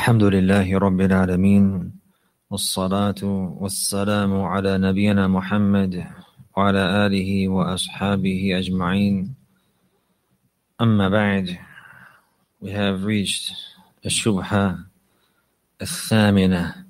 الحمد لله رب العالمين والصلاة والسلام على نبينا محمد وعلى آله وأصحابه أجمعين. أما بعد, we have reached الشبهة الثامنة,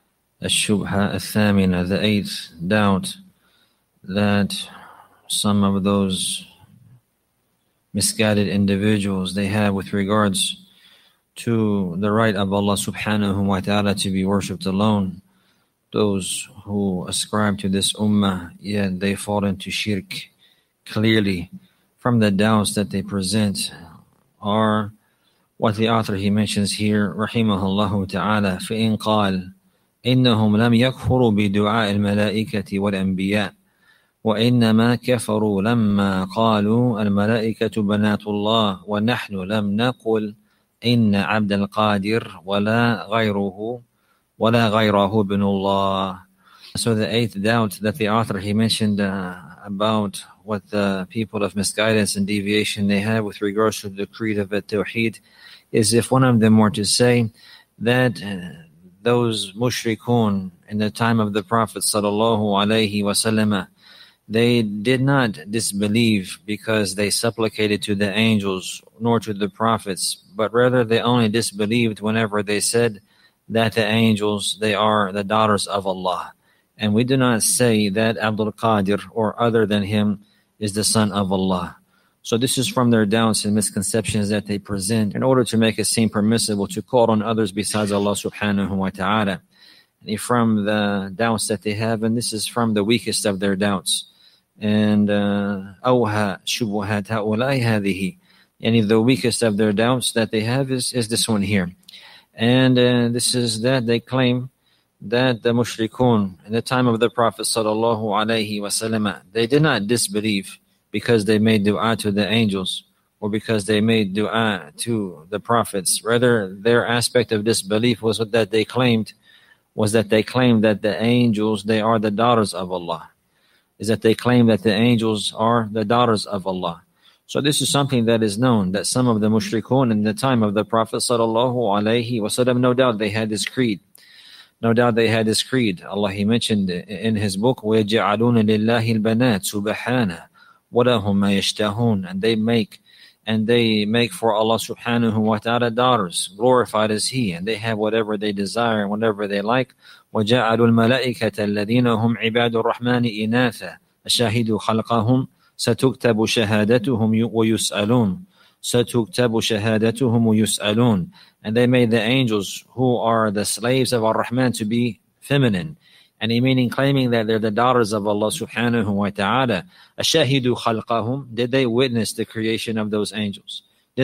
the eighth doubt that some of those misguided individuals they have with regards to the right of Allah subhanahu wa ta'ala to be worshipped alone. Those who ascribe to this ummah, yet they fall into shirk. Clearly, from the doubts that they present are what the author he mentions here, rahimahullah ta'ala, فَإِنْ قَالْ إِنَّهُمْ لَمْ يَكْفُرُوا بِدُعَاءِ الْمَلَائِكَةِ وَالْأَنْبِيَاءِ وَإِنَّمَا كَفَرُوا لَمَّا قَالُوا الْمَلَائِكَةُ بَنَاتُ اللَّهِ وَنَحْنُ لَمْ نَقُلْ إن عبد القادر ولا غيره بن الله. So the eighth doubt that the author he mentioned about what the people of misguidance and deviation they have with regards to the creed of At-Tawheed is if one of them were to say that those mushrikun in the time of the Prophet sallallahu alaihi wasallam, they did not disbelieve because they supplicated to the angels nor to the prophets, but rather they only disbelieved whenever they said that the angels, they are the daughters of Allah. And we do not say that Abdul Qadir or other than him is the son of Allah. So this is from their doubts and misconceptions that they present in order to make it seem permissible to call on others besides Allah subhanahu wa ta'ala. And from the doubts that they have, and this is from the weakest of their doubts. And أوها شبهات هؤلاء هذه, and the weakest of their doubts that they have is this one here. And this is that they claim that the mushrikun in the time of the Prophet sallallahu alaihi wasallam, they did not disbelieve because they made dua to the angels or because they made dua to the prophets. Rather, their aspect of disbelief was that they claimed that the angels, they are the daughters of Allah. Is that they claim that the angels are the daughters of Allah. So this is something that is known, that some of the mushrikun in the time of the Prophet sallallahu alaihi wasallam, no doubt they had this creed. Allah, he mentioned in his book, وَيَجْعَلُونَ لِلَّهِ الْبَنَاتِ سُبْحَانَهُ وَلَهُمْ مَا يَشْتَهُونَ, and they make for Allah subhanahu wa ta'ala daughters, glorified is He, and they have whatever they desire and whatever they like. وَجَعَلُوا الْمَلَائِكَةَ الَّذِينَ هُمْ عِبَادُ الرَّحْمَنِ إِنَاثًا أَشَهِدُوا خَلْقَهُم سَتُكْتَبُ شَهَادَتُهُمْ وَيُسْأَلُونَ. And they made the angels who are the slaves of Ar-Rahman to be feminine, and meaning claiming that they're the daughters of Allah subhanahu wa ta'ala. أَشَهِدُوا خَلْقَهُم, did they witness the creation of those angels?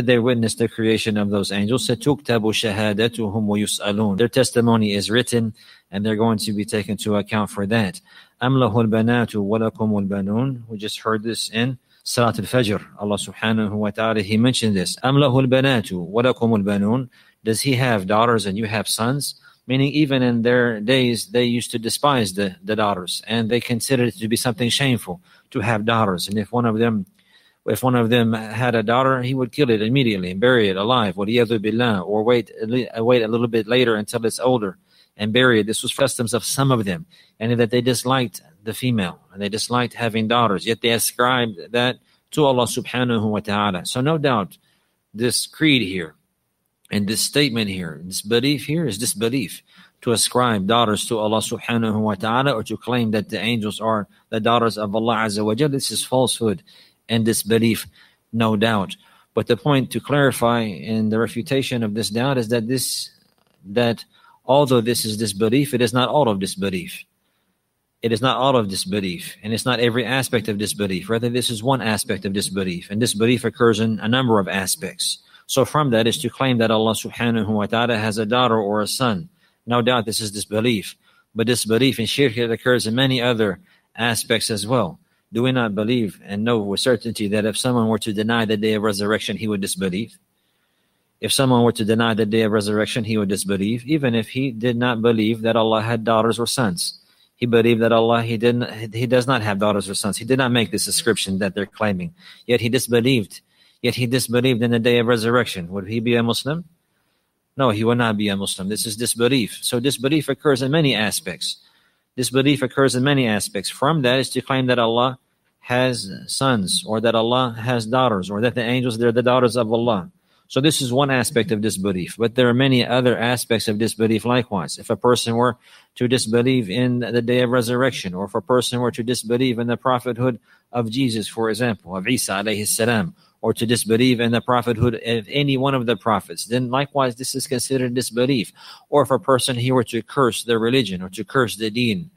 سَتُكْتَبُ شَهَادَتُهُمْ وَيُسْأَلُونَ. Their testimony is written and they're going to be taken to account for that. أَمْ لَهُ الْبَنَاتُ وَلَكُمُ الْبَنُونَ. We just heard this in Salat al-Fajr. Allah subhanahu wa ta'ala, He mentioned this. أَمْ لَهُ الْبَنَاتُ وَلَكُمُ الْبَنُونَ. Does He have daughters and you have sons? Meaning even in their days, they used to despise the daughters, and they considered it to be something shameful to have daughters. And if one of them had a daughter, he would kill it immediately and bury it alive, وَلِيَذُ بِاللَّهِ, or wait a little bit later until it's older and bury it. This was customs of some of them, and that they disliked the female, and they disliked having daughters, yet they ascribed that to Allah subhanahu wa ta'ala. So no doubt, this creed here, and this statement here, this belief here is disbelief. To ascribe daughters to Allah subhanahu wa ta'ala, or to claim that the angels are the daughters of Allah azza wa jalla, this is falsehood and disbelief, no doubt. But the point to clarify in the refutation of this doubt is that although this is disbelief, it is not all of disbelief. It is not all of disbelief, and it's not every aspect of disbelief. Rather, this is one aspect of disbelief, and disbelief occurs in a number of aspects. So from that is to claim that Allah subhanahu wa ta'ala has a daughter or a son. No doubt this is disbelief. But disbelief in shirk occurs in many other aspects as well. Do we not believe and know with certainty that if someone were to deny the day of resurrection, he would disbelieve? If someone were to deny the day of resurrection, he would disbelieve, even if he did not believe that Allah had daughters or sons. He believed that Allah, He does not have daughters or sons. He did not make this ascription that they're claiming. Yet he disbelieved in the day of resurrection. Would he be a Muslim? No, he will not be a Muslim. This is disbelief. So disbelief occurs in many aspects. Disbelief occurs in many aspects. From that is to claim that Allah has sons, or that Allah has daughters, or that the angels, they're the daughters of Allah. So this is one aspect of disbelief. But there are many other aspects of disbelief likewise. If a person were to disbelieve in the day of resurrection, or if a person were to disbelieve in the prophethood of Jesus, for example, of Isa alayhi salam, or to disbelieve in the prophethood of any one of the prophets, then likewise this is considered disbelief. Or if a person he were to curse the religion, or to curse the deen,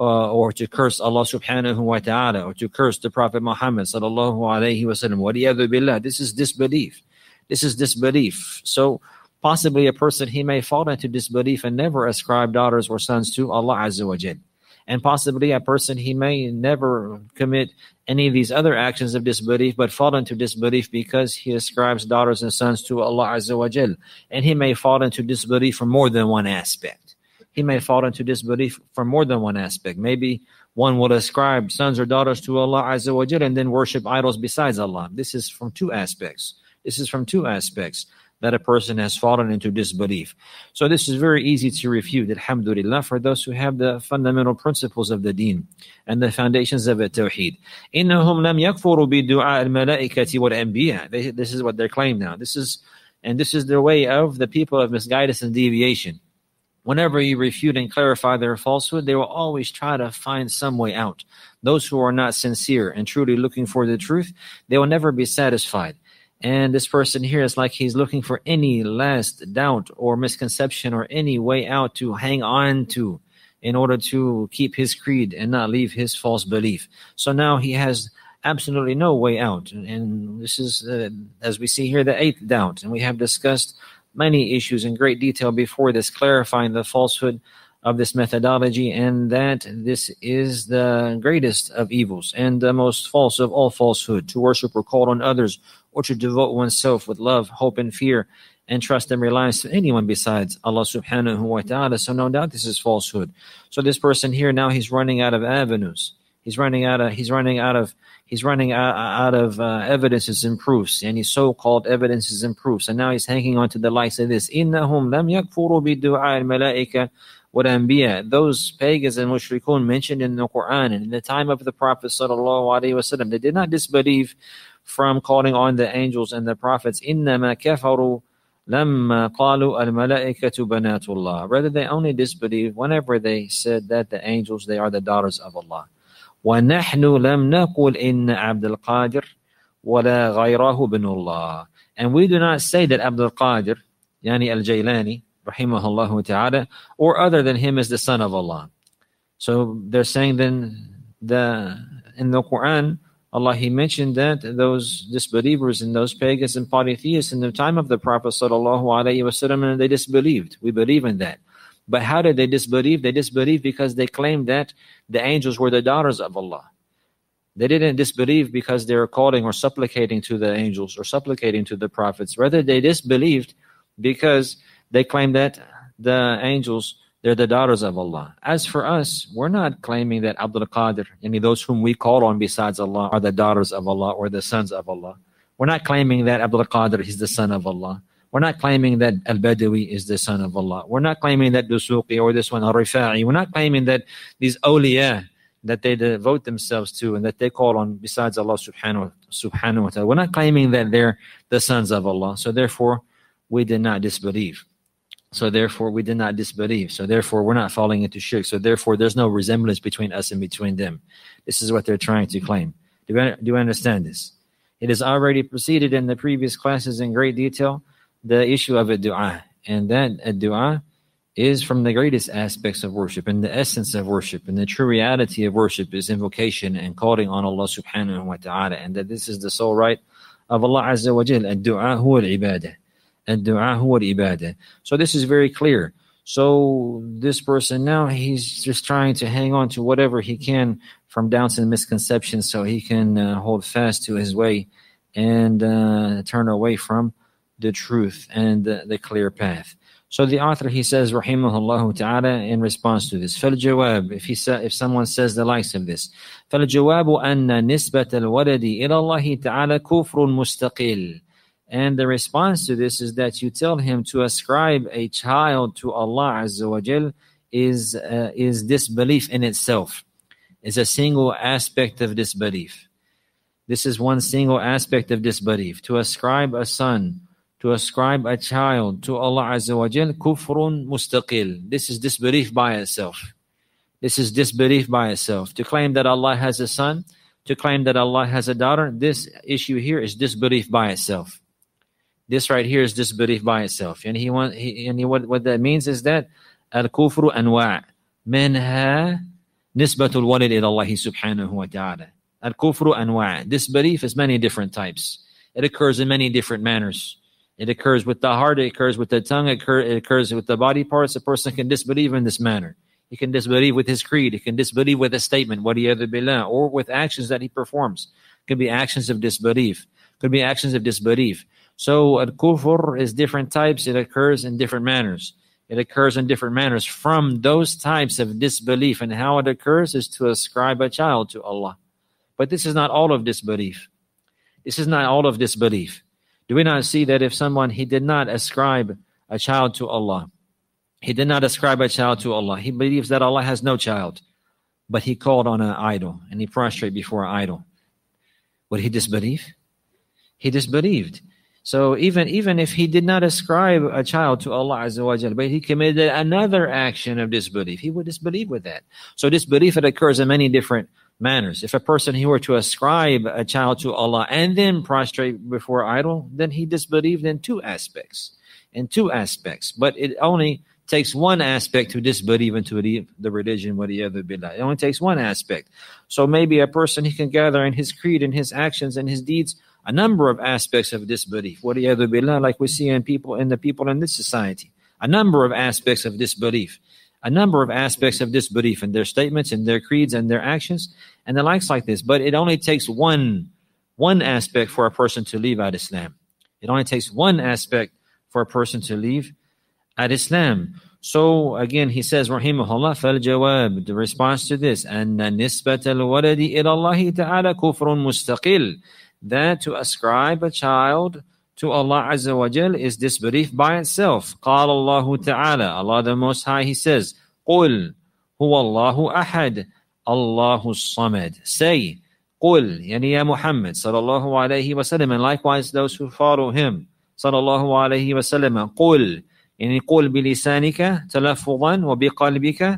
or to curse Allah subhanahu wa ta'ala, or to curse the Prophet Muhammad sallallahu alayhi wa sallam, waliyadhu billah, this is disbelief. This is disbelief. So possibly a person, he may fall into disbelief and never ascribe daughters or sons to Allah Azza wa Jal. And possibly a person, he may never commit any of these other actions of disbelief, but fall into disbelief because he ascribes daughters and sons to Allah Azza wa Jal. And he may fall into disbelief from more than one aspect. He may fall into disbelief from more than one aspect. Maybe one will ascribe sons or daughters to Allah Azza wa Jal and then worship idols besides Allah. This is from two aspects. This is from two aspects that a person has fallen into disbelief. So this is very easy to refute, alhamdulillah, for those who have the fundamental principles of the deen and the foundations of it-tawheed. إِنَّهُمْ لَمْ يَكْفُرُوا بِدُعَاءِ الْمَلَائِكَةِ وَالْأَنْبِيَاءِ. This is what their claim now. This is the way of the people of misguidance and deviation. Whenever you refute and clarify their falsehood, they will always try to find some way out. Those who are not sincere and truly looking for the truth, they will never be satisfied. And this person here is like he's looking for any last doubt or misconception or any way out to hang on to in order to keep his creed and not leave his false belief. So now he has absolutely no way out. And this is, as we see here, the eighth doubt. And we have discussed many issues in great detail before this, clarifying the falsehood of this methodology, and that this is the greatest of evils and the most false of all falsehood, to worship or call on others, or to devote oneself with love, hope, and fear, and trust and reliance to anyone besides Allah subhanahu wa ta'ala. So no doubt this is falsehood. So this person here, now he's running out of avenues. He's running out of evidences and proofs, and his so-called evidences and proofs. And now he's hanging on to the likes of this. إِنَّهُمْ لَمْ يَكْفُرُوا بِدُعَاءِ الْمَلَائِكَةِ وَالْأَنْبِيَاءِ. Those pagans and mushrikun mentioned in the Quran and in the time of the Prophet sallallahu alaihi wasallam, they did not disbelieve from calling on the angels and the prophets. إِنَّمَا كَفَرُوا لَمَّا قَالُوا الْمَلَائِكَةُ بَنَاتُ اللَّهِ. Rather, they only disbelieved whenever they said that the angels, they are the daughters of Allah. وَنَحْنُ لَمْ نَقُلْ إِنَّ عَبْدَ الْقَادِرِ وَلَا غَيْرَهُ بِنُ اللَّهِ. And we do not say that Abdul Qadir, yani al-Jaylani, rahimahullah ta'ala, or other than him is the son of Allah. So they're saying then in the Quran, Allah, He mentioned that those disbelievers and those pagans and polytheists in the time of the Prophet sallallahu alaihi wasallam, and they disbelieved. We believe in that. But how did they disbelieve? They disbelieved because they claimed that the angels were the daughters of Allah. They didn't disbelieve because they were calling or supplicating to the angels or supplicating to the prophets. Rather, they disbelieved because they claimed that the angels, they're the daughters of Allah. As for us, we're not claiming that Abdul Qadir, any of those whom we call on besides Allah, are the daughters of Allah or the sons of Allah. We're not claiming that Abdul Qadir is the son of Allah. We're not claiming that Al-Badawi is the son of Allah. We're not claiming that Dusuqi or this one Al-Rifa'i. We're not claiming that these awliya that they devote themselves to and that they call on besides Allah subhanahu wa ta'ala. We're not claiming that they're the sons of Allah. So therefore, we did not disbelieve. So therefore, we did not disbelieve. So therefore, we're not falling into shirk. So therefore, there's no resemblance between us and between them. This is what they're trying to claim. Do you understand this? It is already proceeded in the previous classes in great detail, the issue of a dua. And that a dua is from the greatest aspects of worship and the essence of worship. And the true reality of worship is invocation and calling on Allah subhanahu wa ta'ala. And that this is the sole right of Allah Azza wa Jal. Ad-du'a huwa al-ibadah. Ad-du'a huwa al-ibadah. So this is very clear. So this person now, he's just trying to hang on to whatever he can from doubts and misconceptions so he can hold fast to his way and turn away from the truth and the clear path. So the author, he says, rahimahullah ta'ala, in response to this, فَالْجَوَابِ, if someone says the likes of this, فَالْجَوَابُ أَنَّ نِسْبَةَ الْوَلَدِ إِلَى اللَّهِ تَعَالَى كُفْرٌ مُسْتَقِلٌ. And the response to this is that you tell him to ascribe a child to Allah Azza wa Jal is disbelief in itself. Is a single aspect of disbelief. This is one single aspect of disbelief. To ascribe a son, to ascribe a child to Allah Azza wa Jal, kufrun mustaqil. This is disbelief by itself. This is disbelief by itself. To claim that Allah has a son, to claim that Allah has a daughter, this issue here is disbelief by itself. This right here is disbelief by itself. And what that means is that al-kufru anwa' minha nisbatul walid ila Allah subhanahu wa ta'ala. Al-kufru anwa'. Disbelief is many different types. It occurs in many different manners. It occurs with the heart, it occurs with the tongue, it occurs with the body parts. A person can disbelieve in this manner. He can disbelieve with his creed. He can disbelieve with a statement, waliyadhu billah, or with actions that he performs. Could be actions of disbelief. Could be actions of disbelief. So al-kufr is different types. It occurs in different manners. It occurs in different manners. From those types of disbelief, and how it occurs is to ascribe a child to Allah. But this is not all of disbelief. This is not all of disbelief. Do we not see that if someone, he did not ascribe a child to Allah, he did not ascribe a child to Allah, he believes that Allah has no child, but he called on an idol and he prostrated before an idol, would he disbelieve? He disbelieved. So even if he did not ascribe a child to Allah Azza wa Jalla, but he committed another action of disbelief, he would disbelieve with that. So disbelief, it occurs in many different manners. If a person, he were to ascribe a child to Allah and then prostrate before idol, then he disbelieved in two aspects. But it only takes one aspect to disbelieve into the religion, waliyadhu billah. It only takes one aspect. So maybe a person, he can gather in his creed, in his actions, and his deeds, a number of aspects of disbelief, waliyadhu billah, like we see in the people in this society. A number of aspects of disbelief. A number of aspects of disbelief in their statements, in their creeds, and their actions, and the likes like this. But it only takes one aspect for a person to leave out Islam. It only takes one aspect for a person to leave at Islam. So again, he says, rahimahullah, فَالْجَوَابِ, the response to this, أَنَّ نِسْبَةَ الْوَلَدِ إِلَى اللَّهِ تَعَالَى كُفْرٌ مُسْتَقِلٌ, that to ascribe a child to Allah Azza wa Jal is disbelief by itself. قال الله تعالى, Allah the Most High, He says, قُلْ هُوَ اللَّهُ أَحَدٌ اللَّهُ الصَّمَدُ. Say, قُلْ, yani ya Muhammad sallallahu alayhi wa sallam, and likewise those who follow him, sallallahu alayhi wa sallam, قُلْ, يعني قُلْ بِلِسَانِكَ تَلَفُّظًا وَبِقَلْبِكَ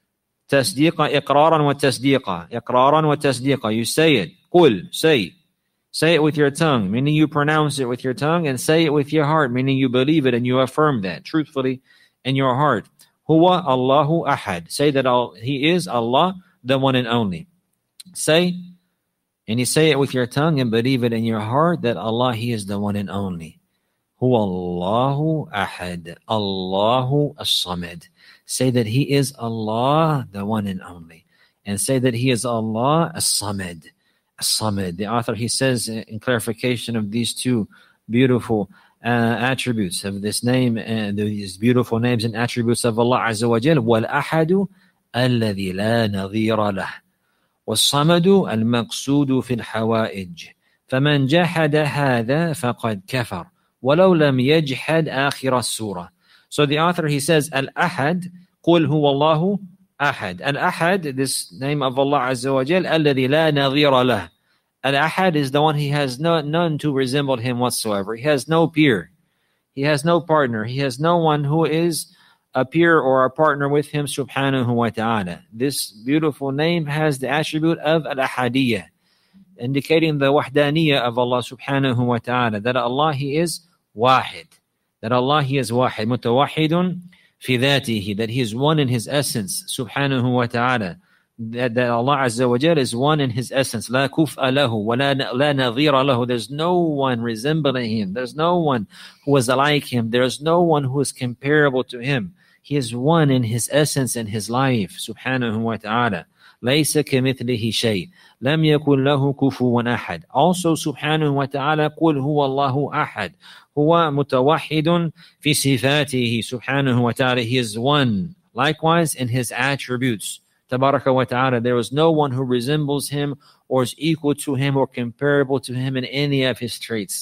تَصْدِيقًا إِقْرَارًا وَتَصْدِيقًا. You say it. قُلْ, say. Say it with your tongue, meaning you pronounce it with your tongue, and say it with your heart, meaning you believe it and you affirm that truthfully in your heart. Huwa Allahu Ahad. Say that He is Allah, the one and only. Say, and you say it with your tongue and believe it in your heart that Allah, He is the one and only. Huwa Allahu Ahad, Allahu As-Samad. Say that He is Allah, the one and only. And say that He is Allah As-Samad. As-Samad. The author, he says in clarification of these two beautiful attributes of this name and these beautiful names and attributes of Allah Azza wa Jal, وَالْأَحَدُ الَّذِي لَا نَظِيرَ لَهُ وَالصَّمَدُ الْمَقْصُودُ فِي الْحَوَائِجِ فَمَنْ جَحَدَ هَذَا فَقَدْ كَفَرَ وَلَوْ لَمْ يَجْحَدْ آخِرَ السُّورَةِ. So the author, he says, Al-Ahad, قُلْ هُوَ اللَّهُ Ahad. Al-Ahad, this name of Allah Azza wa Jal, الَّذِي لَا نَظِيرَ لَهُ. Al-Ahad is the one, he has none to resemble him whatsoever. He has no peer. He has no partner. He has no one who is a peer or a partner with him, subhanahu wa ta'ala. This beautiful name has the attribute of Al-Ahadiyya, indicating the wahdaniyya of Allah subhanahu wa ta'ala, that Allah, He is wahid. That Allah, He is wahid. Mutawahidun fi dhatihi, that He is one in His essence, subhanahu wa ta'ala. That Allah Azza wa Jal is one in His essence. La kuf'a lahu wa la nadhira lahu. There's no one resembling Him. There's no one who is like Him. There's no one who is comparable to Him. He is one in His essence and His life, subhanahu wa ta'ala. لَيْسَ كَمِثْلِهِ شَيْءٍ لَمْ يَكُنْ لَهُ كُفُوًا أَحَدٌ. Also, subhanahu wa ta'ala, قُلْ هُوَ اللَّهُ أَحَدٌ. هُوَ مُتَوَحِّدٌ فِي صِفَاتِهِ. Subhanahu wa ta'ala, He is one. Likewise, in His attributes. Tabaraka wa ta'ala, there is no one who resembles Him or is equal to Him or comparable to Him in any of His traits.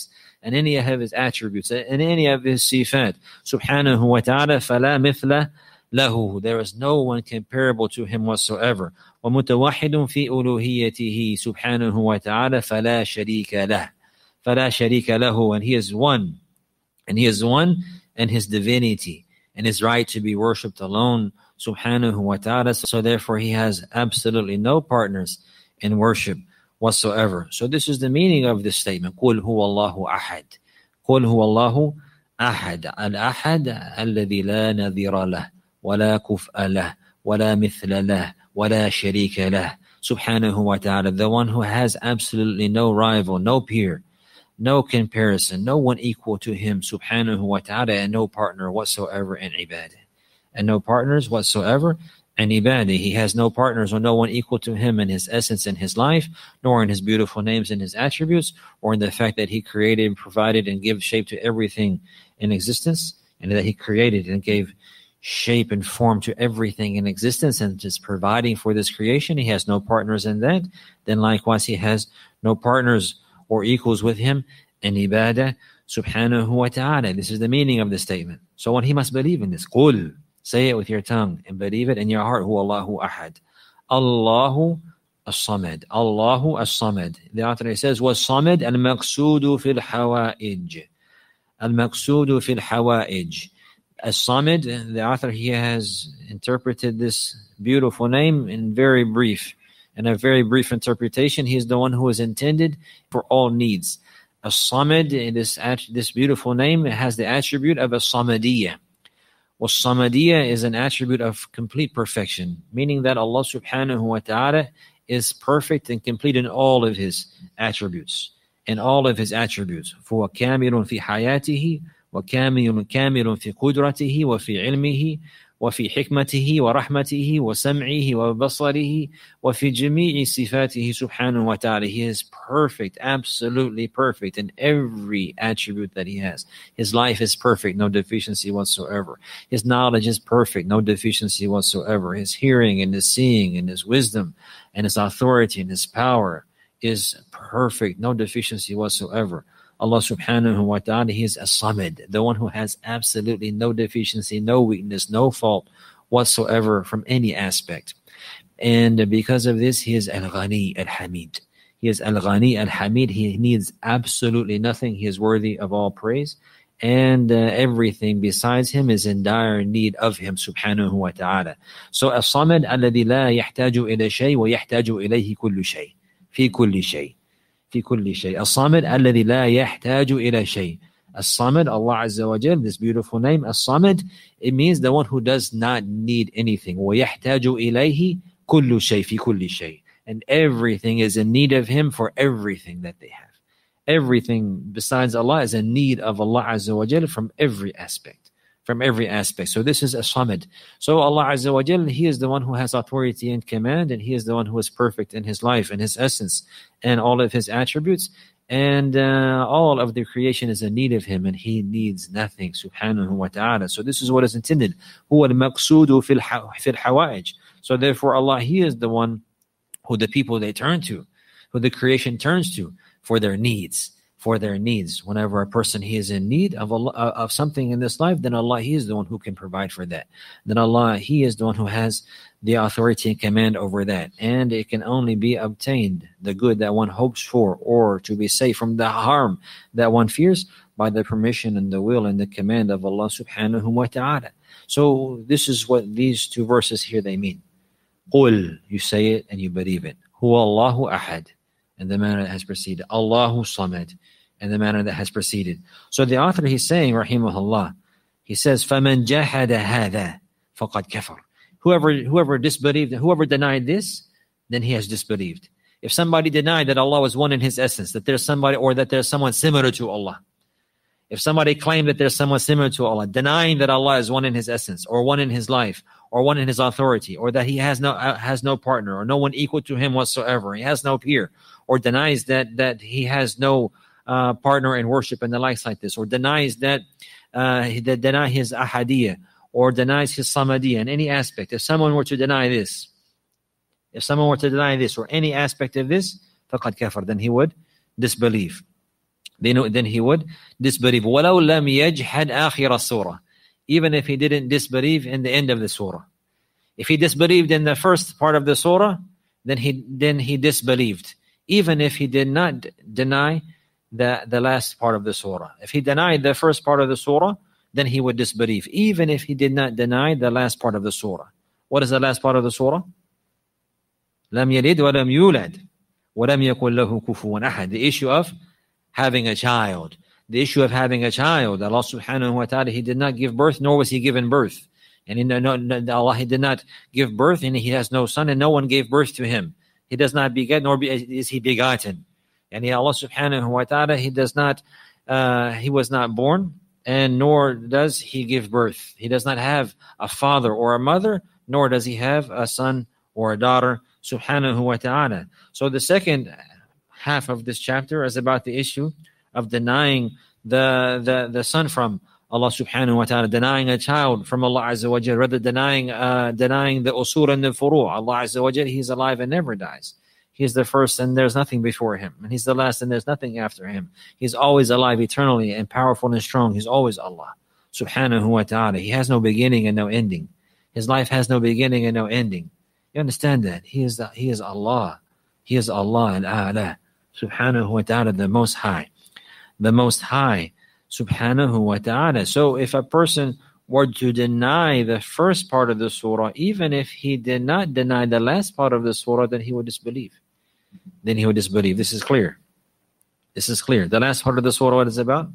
and any of his attributes and any of his sifat. Subhanahu wa ta'ala, فَلَا مِثْلَ لَهُ. There is no one comparable to him whatsoever. وَمُتَوَحِّدٌ فِي أُلُوهِيَّتِهِ سُبْحَانَهُ وَتَعَالَى فَلَا شَرِيكَ لَهُ. فَلَا شَرِيكَ لَهُ. And he is one. And he is one in his divinity and his right to be worshipped alone, subhanahu wa ta'ala. So therefore he has absolutely no partners in worship whatsoever. So this is the meaning of this statement. قُلْ هُوَ اللَّهُ أَحَدٌ. قُلْ هُوَ اللَّهُ أَحَدٌ. الْأَحَدُ الَّذِي لَا نَظِيرَ لَهُ وَلَا كُفْءَ لَهُ وَلَا مِثْلَ لَهُ وَلَا شَرِيكَ لَهُ. Subhanahu wa ta'ala. The one who has absolutely no rival, no peer, no comparison, no one equal to him, subhanahu wa ta'ala, and no partner whatsoever in ibadah. And no partners whatsoever in ibadah. He has no partners or no one equal to him in his essence and his life, nor in his beautiful names and his attributes, or in the fact that he created, provided, and gave shape to everything in existence, and that he created and gave shape and form to everything in existence, and just providing for this creation. He has no partners in that. Then likewise, he has no partners or equals with him in ibadah, subhanahu wa ta'ala. This is the meaning of the statement. So one, he must believe in this. Qul, say it with your tongue and believe it in your heart. Huwa Allahu ahad. Allahu as-samad. Allahu as-samad. The author says, was-samad al-maqsudu fil hawa'ij. Al-maqsudu fil hawa'ij. As-samad, the author here has interpreted this beautiful name in very brief. In a very brief interpretation, he is the one who is intended for all needs. As-Samad, this beautiful name, has the attribute of as-Samadiyya. Well, Samadiyya is an attribute of complete perfection, meaning that Allah subhanahu wa ta'ala is perfect and complete in all of his attributes. In all of his attributes. فَهُوَ كَامِلٌ فِي حَيَاتِهِ وَكَامِلٌ فِي قُدْرَتِهِ وَفِي عِلْمِهِ وفي حكمته ورحمته وسمعه وبصره وفي جميع صفاته سبحانه وتعالى. He is perfect, absolutely perfect in every attribute that he has. His life is perfect, no deficiency whatsoever. His knowledge is perfect, no deficiency whatsoever. His hearing and his seeing and his wisdom and his authority and his power is perfect, no deficiency whatsoever. Allah subhanahu wa ta'ala, he is as-samad, the one who has absolutely no deficiency, no weakness, no fault whatsoever from any aspect. And because of this, he is al-ghani al-hamid. He is al-ghani al-hamid. He needs absolutely nothing. He is worthy of all praise. And everything besides him is in dire need of him, subhanahu wa ta'ala. So as-samad alladhi la yahtaju ila shay wa yahtaju ilayhi kullu shay. Fi kulli shay. في كل شيء. الصامد الذي لا يحتاج إلى شيء. الصامد, Allah Azza wa Jal, this beautiful name, As-Samad, it means the one who does not need anything. وَيَحْتَاجُ إِلَيْهِ كُلُّ شَيْء فِي كُلِّ شَيْء. And everything is in need of him for everything that they have. Everything besides Allah is in need of Allah Azza wa Jal from every aspect. From every aspect. So this is As-Samad. So Allah Azza wa Jal, he is the one who has authority and command, and he is the one who is perfect in his life and his essence and all of his attributes. And all of the creation is in need of him, and he needs nothing, subhanahu wa ta'ala. So this is what is intended. هُوَ الْمَقْصُودُ فِي الْحَوَائِجِ. So therefore Allah, he is the one who the people they turn to, who the creation turns to for their needs. For their needs. Whenever a person he is in need of Allah, of something in this life, then Allah, he is the one who can provide for that. Then Allah, he is the one who has the authority and command over that. And it can only be obtained, the good that one hopes for, or to be safe from the harm that one fears, by the permission and the will and the command of Allah subhanahu wa ta'ala. So this is what these two verses here they mean. Qul, you say it and you believe it. Huwa Allahu ahad, in the manner that has preceded. Allahu samad, in the manner that has preceded. So the author, he's saying, rahimahullah, he says, فَمَنْ جَحَدَ هَذَا فَقَدْ كَفَرْ. Whoever disbelieved, whoever denied this, then he has disbelieved. If somebody denied that Allah was one in his essence, that there's somebody, or that there's someone similar to Allah. If somebody claimed that there's someone similar to Allah, denying that Allah is one in his essence, or one in his life, or one in his authority, or that he has no partner, or no one equal to him whatsoever, he has no peer, or denies that he has no partner in worship and the likes like this, or denies that deny his ahadiyya, or denies his samadiyya in any aspect. If someone were to deny this, or any aspect of this, faqad kafar, then he would disbelieve. then he would disbelieve. وَلَوْ لَمْ يَجْحَدْ آخِرَ السُّورَةِ, even if he didn't disbelieve in the end of the surah. If he disbelieved in the first part of the surah, then he disbelieved, even if he did not deny the last part of the surah. If he denied the first part of the surah, then he would disbelieve, even if he did not deny the last part of the surah. What is the last part of the surah? لَمْ يَلِدْ وَلَمْ يُولَدْ وَلَمْ يَكُنْ لَهُ كُفُوًا أَحَدٌ. The issue of having a child. The issue of having a child. Allah subhanahu wa ta'ala, He did not give birth, nor was He given birth. And Allah, He did not give birth, and He has no son, and no one gave birth to Him. He does not beget, nor is He begotten. And Allah subhanahu wa ta'ala, He does not, He was not born, and nor does He give birth. He does not have a father or a mother, nor does He have a son or a daughter, subhanahu wa ta'ala. So the second half of this chapter is about the issue of denying the son from Allah subhanahu wa ta'ala, denying a child from Allah azza wa jal, rather denying the usul and the furu'. Allah azza wa jal, He's alive and never dies. He's the first and there's nothing before Him, and He's the last and there's nothing after Him. He's always alive eternally and powerful and strong. He's always Allah subhanahu wa ta'ala. He has no beginning and no ending. His life has no beginning and no ending. You understand that? He is Allah. He is Allah al-A'la subhanahu wa ta'ala, the Most High. The Most High subhanahu wa ta'ala. So if a person were to deny the first part of the surah, even if he did not deny the last part of the surah, then he would disbelieve. This is clear. The last part of the surah, what is about?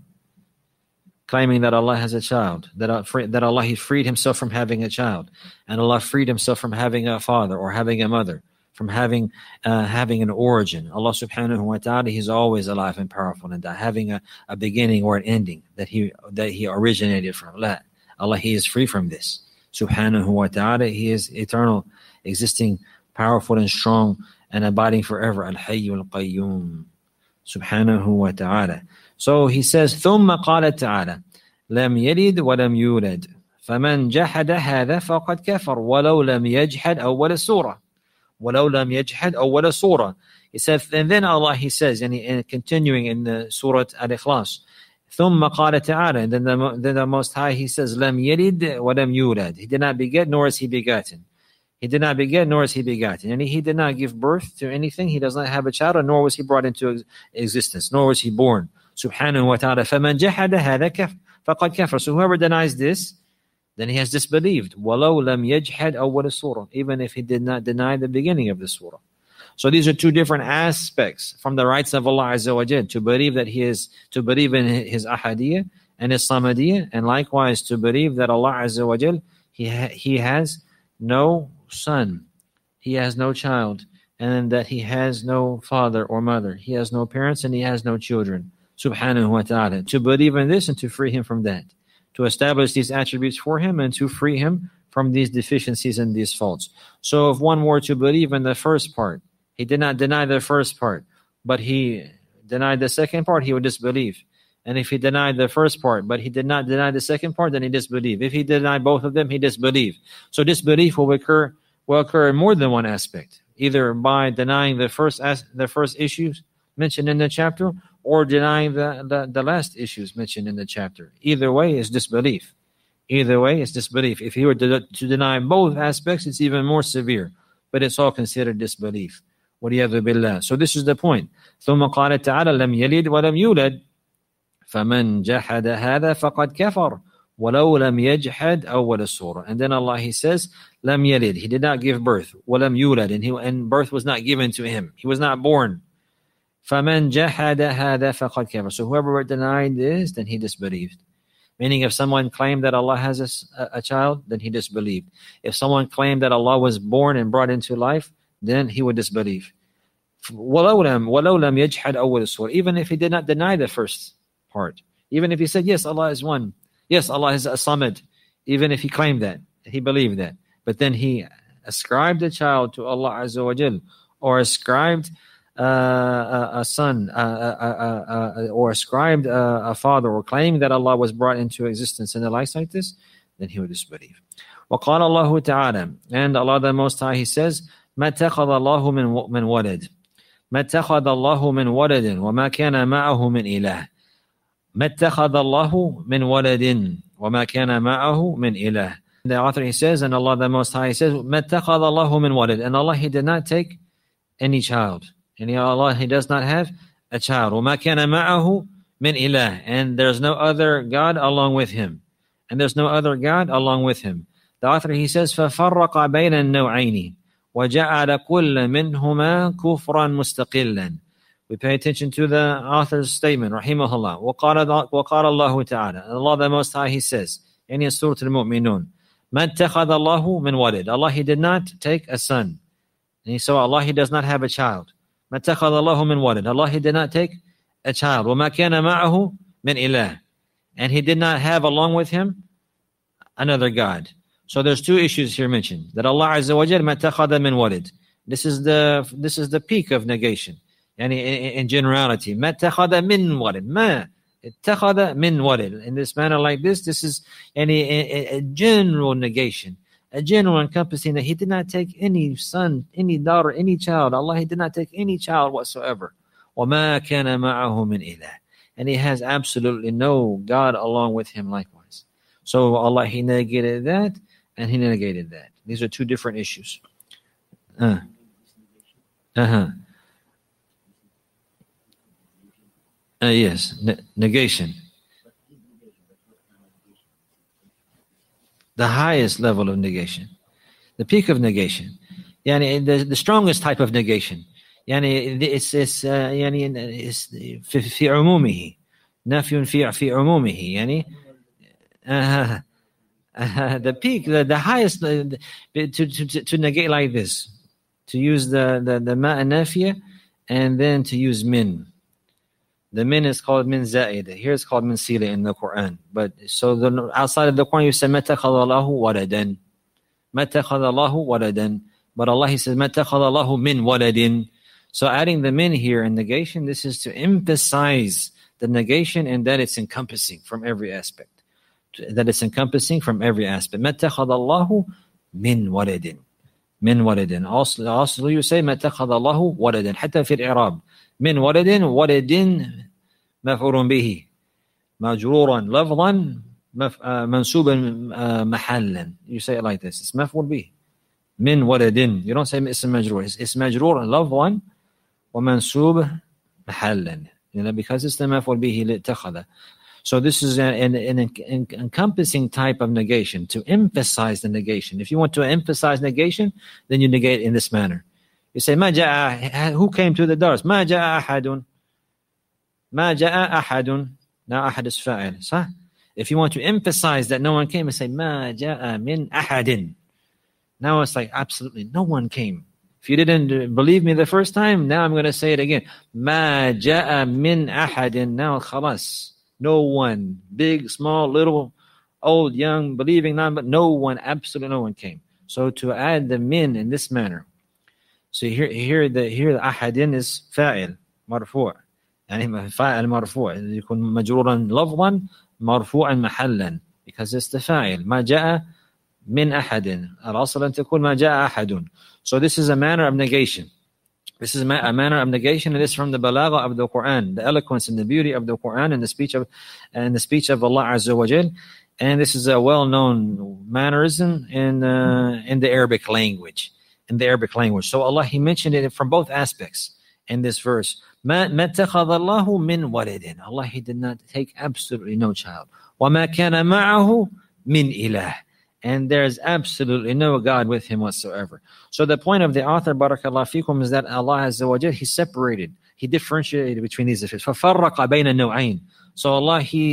Claiming that Allah has a child, that Allah, He freed Himself from having a child, and Allah freed Himself from having a father or having a mother, from having an origin. Allah subhanahu wa ta'ala, He's always alive and powerful, and having a beginning or an ending that He originated from. La. Allah, He is free from this. Subhanahu wa ta'ala, He is eternal, existing, powerful and strong, and abiding forever. Al-Hayyul Qayyum. Subhanahu wa ta'ala. So He says, ثُمَّ قَالَ تَعَالَى لَمْ يَلِدْ وَلَمْ يُولَدْ فَمَنْ جَحَدَ هَذَا فَقَدْ كَفَرْ وَلَوْ لَمْ يَجْحَدْ أَوَّلَ السُّورَةِ. وَلَوْ لَمْ يَجْحَدْ أَوَّلَ السُّورَةِ. He said, and then Allah, He says, and continuing in the Surah Al-Ikhlas, ثُمَّ قَالَ تَعَالَى, and then the Most High, He says, لَمْ يَلِدْ وَلَمْ يُولَدْ. He did not beget, nor is He begotten. He did not beget, nor is He begotten. And He did not give birth to anything. He does not have a child, nor was He brought into existence, nor was He born. Subhanahu wa ta'ala. فَمَنْ جَحَدَ هَذَا فَقَدْ كَفَرَ. So whoever denies this, then he has disbelieved. وَلَوْ لَمْ يَجْحَدْ أَوَّلَ السُّورَةِ. Even if he did not deny the beginning of the surah. So these are two different aspects from the rights of Allah Azza wa Jal. To believe in His ahadiyya and His samadiyya, and likewise to believe that Allah Azza wa Jal, He has no son, He has no child, and that He has no father or mother. He has no parents and He has no children. Subhanahu wa ta'ala. To believe in this and to free Him from that. To establish these attributes for Him and to free Him from these deficiencies and these faults. So if one were to believe in the first part, he did not deny the first part, but he denied the second part, he would disbelieve. And if he denied the first part, but he did not deny the second part, then he disbelieved. If he denied both of them, he disbelieved. So disbelief will occur in more than one aspect, either by denying the first issues mentioned in the chapter, or denying the last issues mentioned in the chapter. Either way is disbelief. If he were to deny both aspects, it's even more severe. But it's all considered disbelief. وَلِيَذُ بِاللَّهِ. So this is the point. ثُمَّ قَالَ تَعَالَى لَمْ يَلِدْ وَلَمْ يُولَدْ فَمَنْ جَحَدَ هَذَا فَقَدْ كَفَرْ وَلَوْ لَمْ يَجْحَدْ أَوَّلَ السُّورَةِ. And then Allah, He says, لَمْ يَلِدْ. He did not give birth. وَلَمْ يُولَدْ. And birth was not given to him. He was not born. فَمَنْ جَحَدَ هَذَا فَقَدْ كَفَرْ. So whoever denied this, then he disbelieved. Meaning if someone claimed that Allah has a child, then he disbelieved. If someone claimed that Allah was born and brought into life, then he would disbelieve. وَلَوْ لَمْ يَجْحَدْ أَوَّلَ السُّورَةِ. Even if he did not deny the first part. Even if he said, yes, Allah is one. Yes, Allah is a samad. Even if he claimed that, he believed that. But then he ascribed a child to Allah Azza wa Jal, or ascribed a son, or ascribed a father, or claimed that Allah was brought into existence and the likes like this, then he would disbelieve. وَقَالَ اللَّهُ تَعَالَى. And Allah the Most High, He says, مَا اتَّخَذَ اللَّهُ مِنْ وَلَدٍ. ما اتخذ الله من ولد وما كان معه من إله. ما اتخذ الله من ولد وما كان معه من إله. The author, he says, and Allah the Most High, he says, ما اتخذ الله من ولد. And Allah, he did not take any child. And Allah, he does not have a child. وما كان معه من إله. And there's no other God along with him. And there's no other God along with him. The author, he says, فَفَرَّقَ بَيْنَ النَّوْعَيْنِ وَجَعَلَ كُلَّ مِنْهُمَا كُفْرًا مُسْتَقِلًا. We pay attention to the author's statement, rahimahullah. وَقَالَ اللَّهُ تَعَالَى. Allah the Most High, he says, in Surah Al-Mu'minun, مَا اتَّخَذَ اللَّهُ مِنْ وَلِدٍ. Allah, he did not take a son. And so Allah, he does not have a child. مَا اتَّخَذَ اللَّهُ مِنْ وَلِدٍ. Allah, he did not take a child. وَمَا كَانَ مَعَهُ مِنْ إِلَهٍ. And he did not have along with him another God. So there's two issues here mentioned. That Allah Azza wa Jal, مَا اتَّخَذَ مِنْ وَلِدٍ. This is the peak of negation. And in generality, مَا اتَّخَذَ مِنْ وَلِدٍ. مَا اتَّخَذَ مِنْ وَلِدٍ. In this manner like this is a general negation. A general encompassing that he did not take any son, any daughter, any child. Allah, he did not take any child whatsoever. وَمَا كَانَ مَعَهُ مِنْ إِلَهٍ. And he has absolutely no God along with him likewise. So Allah, he negated that and he negated that. These are two different issues. Yes, negation. The highest level of negation. The peak of negation. Yani the strongest type of negation. يعني في عمومه نفي في عمومه يعني the peak, the highest, to negate like this, to use the ma nafiya and then to use min. The min is called min za'ida. Here it's called min sila in the Quran. But so outside of the Quran you say ma takhadha Allahu waladan. Ma takhadha Allahu waladan. But Allah, he says ma takhadha Allahu min waladin. So adding the min here in negation, this is to emphasize the negation and that it's encompassing from every aspect. That it's encompassing from every aspect. مَا اتَّخَذَ اللَّهُ مِنْ وَلَدٍ. مِنْ وَلَدٍ. Also you say مَا اتَّخَذَ اللَّهُ وَلَدٍ. حتى في الإعراب. مِنْ وَلَدٍ. وَلَدٍ مفعول به. مجرورا لفظا منصوبا محلا. You say it like this. It's مفعول به. مِنْ وَلَدٍ. You don't say اسم مجرور. It's مجرور لفظا ومنصوب محلا. Because it's the مفعول به لاتخذ. So this is an encompassing type of negation, to emphasize the negation. If you want to emphasize negation, then you negate in this manner. You say, ما جاء, who came to the doors? ما جاء أحد. ما جاء أحد. Now أحد is فاعل. صح? If you want to emphasize that no one came, you say, ما جاء من أحد. Now it's like, absolutely no one came. If you didn't believe me the first time, now I'm going to say it again. ما جاء من أحد. Now خلاص. No one, big, small, little, old, young, believing, but no one, absolutely no one came. So to add the min in this manner. So here the ahadin is fa'il, marfu'. يعني fa'il marfu'. يكون مجرورا لفظا مرفوعا محلا. Because it's the fa'il. ما جاء من أحد. الأصل أن تكون ما جاء أحد. So this is a manner of negation. This is a manner of negation, and it's from the balagha of the Quran, the eloquence and the beauty of the Quran and the speech of Allah Azza wa Jal. And this is a well-known mannerism in the Arabic language. So Allah, he mentioned it from both aspects in this verse. مَا اتَّخَذَ اللَّهُ مِنْ وَلَدٍ. Allah, he did not take absolutely no child. وَمَا كَانَ مَعَهُ مِنْ إِلَهٍ. And there is absolutely no God with him whatsoever. So the point of the author, barakallahu fikum, is that Allah Azza wa Jal, he differentiated between these affairs. فَفَرَّقَ بَيْنَ النَّوْعَيْنِ. So Allah, he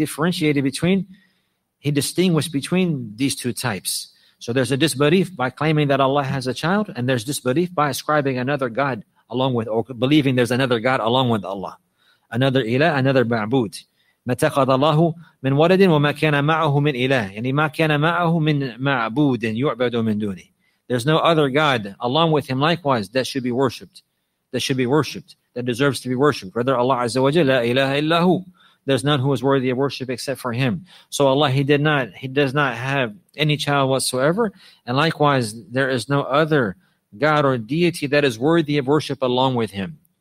distinguished between these two types. So there's a disbelief by claiming that Allah has a child, and there's disbelief by ascribing another God along with, or believing there's another God along with Allah. Another ilah, another ma'bud. ما اتخذ الله من ولد وما كان معه من إله. يعني ما كان معه من معبود يعبد من دونه. There's no other God along with him likewise that should be worshipped. That deserves to be worshipped. Whether Allah Azza wa Jalla, la ilaha illahu. There's none who is worthy of worship except for him. So Allah, he does not have any child whatsoever. And likewise, there is no other God or deity that is worthy of worship along with him.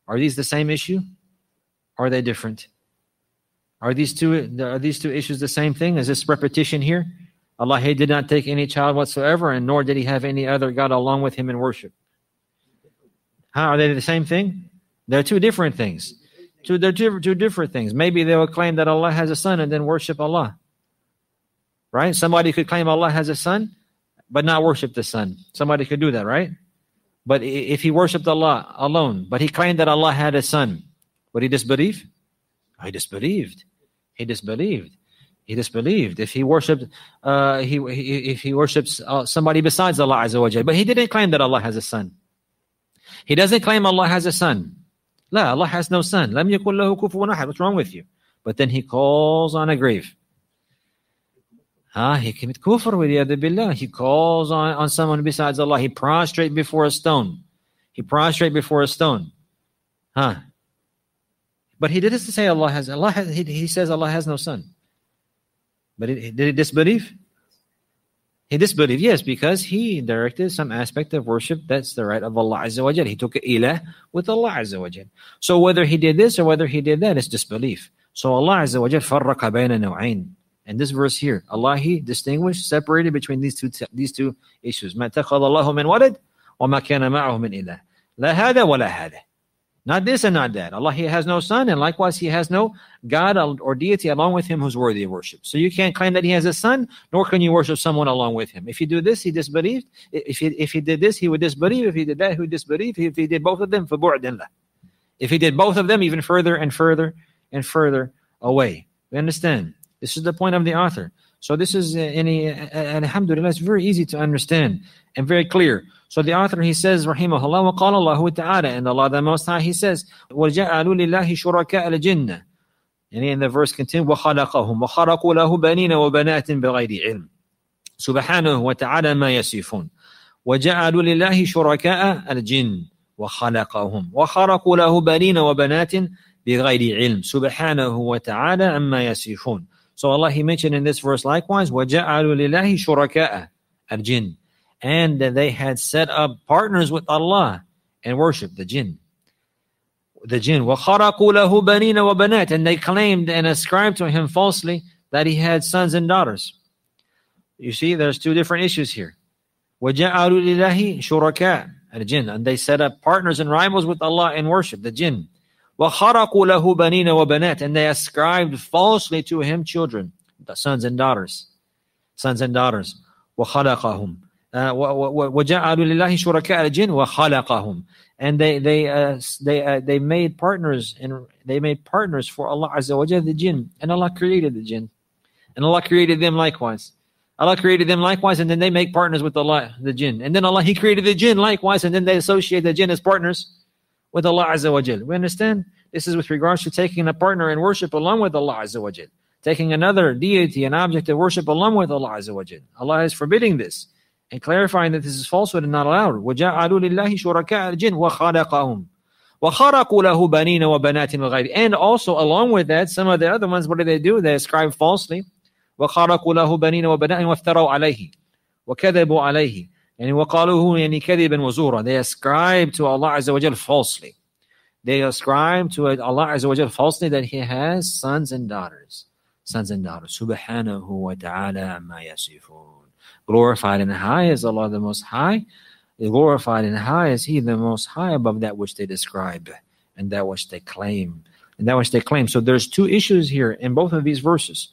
Are these the same issue? Or are they different? Are these two issues the same thing? Is this repetition here? Allah, He did not take any child whatsoever, and nor did He have any other God along with Him in worship. How are they the same thing? They're two different things. They're two different things. Maybe they will claim that Allah has a son and then worship Allah. Right? Somebody could claim Allah has a son, but not worship the son. Somebody could do that, right? But if he worshipped Allah alone, but he claimed that Allah had a son, would he disbelieve? He disbelieved. He disbelieved. He disbelieved. If he worshipped, if he worships somebody besides Allah Azza wa Jal, but he didn't claim that Allah has a son. He doesn't claim Allah has a son. La, Allah has no son. Lam yakul lahu kufuwan ahad. What's wrong with you? But then he calls on a grave. He commits kufr with yadu billah. He calls on someone besides Allah. He prostrate before a stone. He prostrate before a stone. But he didn't say he says Allah has no son. But did he disbelieve? He disbelieved, yes, because he directed some aspect of worship that's the right of Allah Azza wa Jal. He took ilah with Allah Azza wa Jal. So whether he did this or whether he did that is disbelief. So Allah Azza wa Jal farraqa bayna naw'ain. And this verse here, Allah, He distinguished, separated between these two issues. مَا اتَّخَذَ اللَّهُ مِنْ وَلَدٍ وَمَا كَانَ مَعَهُ مِنْ إِلَهٍ لَا هَذَا وَلَا هَذَا. Not this and not that. Allah, He has no son, and likewise He has no God or deity along with Him who's worthy of worship. So you can't claim that He has a son, nor can you worship someone along with Him. If you do this, He disbelieved. If he did this, He would disbelieve. If He did that, He would disbelieve. If He did both of them, فَبُعْدٍ لَهُ. If He did both of them, even further and further and further away. We understand? This is the point of the author. So this is, alhamdulillah, it's very easy to understand and very clear. So the author, he says, rahimahullah, وَقَالَ اللَّهُ تَعَالَى, and Allah the Most High, He says, وَجَعَلُوا لِلَّهِ شُرَكَاءَ الْجِنَّةِ. And in the verse continues, وَخَلَقَهُمْ وَخَرَقُوا لَهُ بَنِينَ وَبَنَاتٍ بِغَيْرِ عِلْمٍ سُبْحَانَهُ وَتَعَالَى مَا يَصِفُونَ وَجَعَلُوا لِلَّهِ شُرَكَاءَ الْجِنَّةِ وَخَلَقَهُمْ وَخَرَقُوا لَهُ بَنِينَ وَبَنَاتٍ بِغَيْرِ عِلْمٍ سُبْحَانَهُ وَتَعَالَى عَمَّا يَصِفُونَ. So Allah, He mentioned in this verse likewise, وَجَعَلُوا لِلَّهِ شُرَكَاءَ الْجِنِّ. And they had set up partners with Allah and worship the jinn. وَخَرَقُوا لَهُ بَنِينَ وَبَنَاتٍ. And they claimed and ascribed to Him falsely that He had sons and daughters. You see, there's two different issues here. وَجَعَلُوا لِلَّهِ شُرَكَاءَ الْجِنِّ. And they set up partners and rivals with Allah in worship, the jinn. وَخَرَقُوا لَهُ بَنِينَ وَبَنَاتٍ. And they ascribed falsely to Him children, the sons and daughters. Sons and daughters. وَخَلَقَهُمْ. وَجَعَلُوا لِلَّهِ شُرَكَاءَ الْجِنِّ وَخَلَقَهُم. And they made partners, and they made partners for Allah Azza wa Jalla, the jinn. And Allah created the jinn. And Allah created them likewise. Allah created them likewise, and then they make partners with Allah, the jinn. And then Allah, He created the jinn likewise, and then they associate the jinn as partners with Allah Azza wa Jal. We understand? This is with regards to taking a partner in worship along with Allah Azza wa Jal. Taking another deity, an object of worship along with Allah Azza wa Jal. Allah is forbidding this and clarifying that this is falsehood and not allowed. وَجَعَلُوا لِلَّهِ شُرَكَاءَ الْجِنِّ وَخَلَقَهُمْ وَخَرَقُوا لَهُ بَنِينَ وَبَنَاتٍ وَغَيْرِ. And also along with that, some of the other ones, what do? They ascribe falsely. وَخَرَقُوا لَهُ بَنِينَ وَبَنَاتٍ وَافْتَرَوْا عَلَيْهِ وَكَذَبُوا عَلَيْهِ. And وَقَالُوهُ يعني كَذِبًا وَزُورًا. They ascribe to Allah Azza wa Jal falsely. They ascribe to Allah Azza wa Jal falsely that He has sons and daughters. Sons and daughters. Subhanahu wa ta'ala amma yasifun. Glorified and high is Allah the Most High. Glorified and high is He the Most High above that which they describe and that which they claim. So there's two issues here in both of these verses.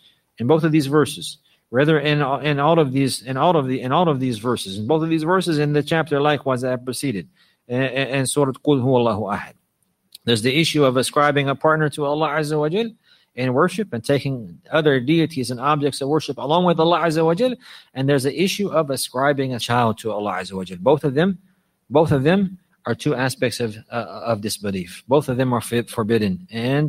Rather, in all of these verses, in both of these verses in the chapter likewise that have preceded, and Surah Qul Huwallahu Ahad. There's the issue of ascribing a partner to Allah Azza wa Jal in worship and taking other deities and objects of worship along with Allah Azza wa Jal. And there's the issue of ascribing a child to Allah Azza wa Jal. Both of them are two aspects of disbelief. Both of them are forbidden and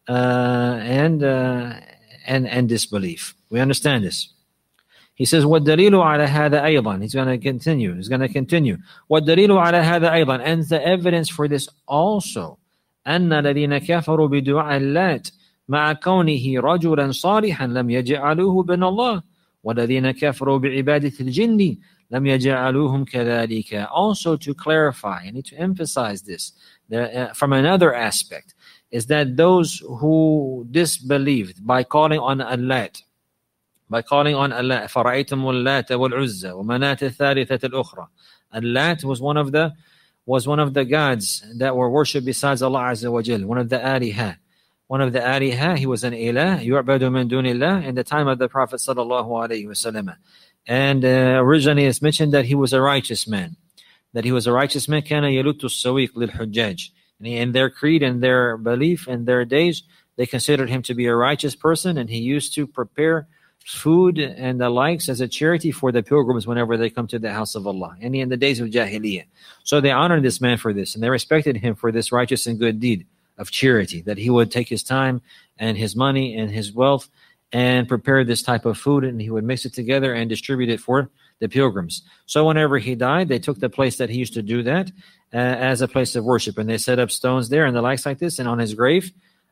disbelief. We understand this. He says, وَالدَّلِيلُ عَلَى هَذَا أَيْضًا. He's going to continue. وَالدَّلِيلُ عَلَى هَذَا أَيْضًا. And the evidence for this also, أَنَّ الَّذِينَ كَفَرُوا بِدُعَاءِ اللَّاتِ مَعَ كَوْنِهِ رَجُلًا صَالِحًا لَمْ يَجْعَلُوهُ بِنَ اللَّهِ وَالَّذِينَ كَفَرُوا بِعِبَادَةِ الْجِنِّ لَمْ يَجْعَلُوهُمْ كَذَلِكَ. Also to clarify, I need to emphasize this from another aspect, is that those who disbelieved by calling on Allah, فَرَأَيْتُمُ اللَّاتَ وَالْعُزَّى وَمَنَاةَ الثَّالِثَةَ الْأُخْرَى. Allat was one of the gods that were worshipped besides Allah Azza wa Jal, one of the aliha. One of the aliha, he was an ilah, يُعْبَدُ مِن دُونِ اللَّهِ, in the time of the Prophet sallallahu alaihi wasallam. And originally it's mentioned that he was a righteous man. That he was a righteous man, كَانَ يَلُتُّ السَّوِيقِ لِلْحُجَّاجِ. And in their creed and their belief and their days, they considered him to be a righteous person, and he used to prepare food and the likes as a charity for the pilgrims whenever they come to the house of Allah, and in the days of Jahiliyyah. So they honored this man for this, and they respected him for this righteous and good deed of charity, that he would take his time and his money and his wealth and prepare this type of food, and he would mix it together and distribute it for the pilgrims. So whenever he died, they took the place that he used to do that as a place of worship, and they set up stones there and the likes like this, and on his grave,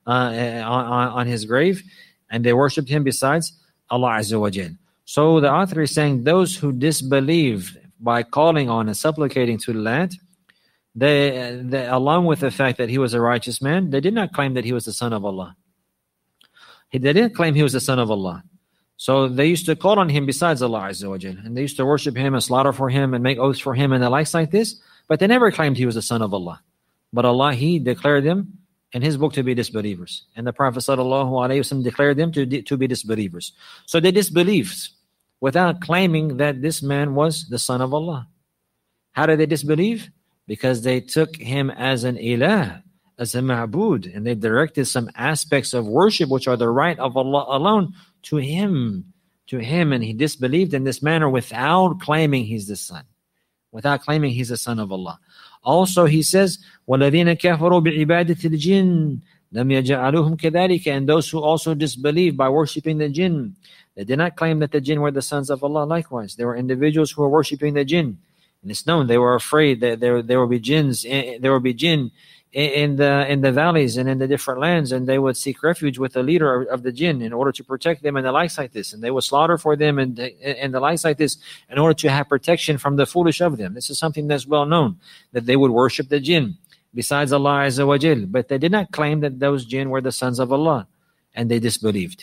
and they worshipped him besides Allah Azza wa Jal. So the author is saying those who disbelieve by calling on and supplicating to Lat, they along with the fact that he was a righteous man, they did not claim that he was the son of Allah. They didn't claim he was the son of Allah. So they used to call on him besides Allah Azza wa Jal, and they used to worship him and slaughter for him and make oaths for him and the likes like this, but they never claimed he was the son of Allah. But Allah, he declared them in his book to be disbelievers, and the Prophet ﷺ declared them to be disbelievers. So they disbelieved without claiming that this man was the son of Allah. How did they disbelieve? Because they took him as an ilah, as a ma'bud, and they directed some aspects of worship which are the right of Allah alone to him, and he disbelieved in this manner without claiming he's the son, of Allah. Also, he says, وَالَّذِينَ كَفَرُوا بِعِبَادَةِ الْجِنِّ لَمْ يَجْعَلُوهُمْ كَذَلِكَ. And those who also disbelieve by worshipping the jinn, they did not claim that the jinn were the sons of Allah. Likewise, there were individuals who were worshipping the jinn, and it's known they were afraid that there will be jinns, there will be jinn in the valleys and in the different lands, and they would seek refuge with the leader of the jinn in order to protect them and the likes like this, and they would slaughter for them and the likes like this in order to have protection from the foolish of them. This is something that's well known, that they would worship the jinn besides Allah Azza wa Jal, but they did not claim that those jinn were the sons of Allah, and they disbelieved.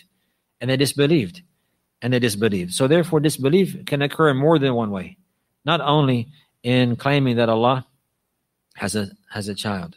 So therefore disbelief can occur in more than one way, not only in claiming that Allah has a child,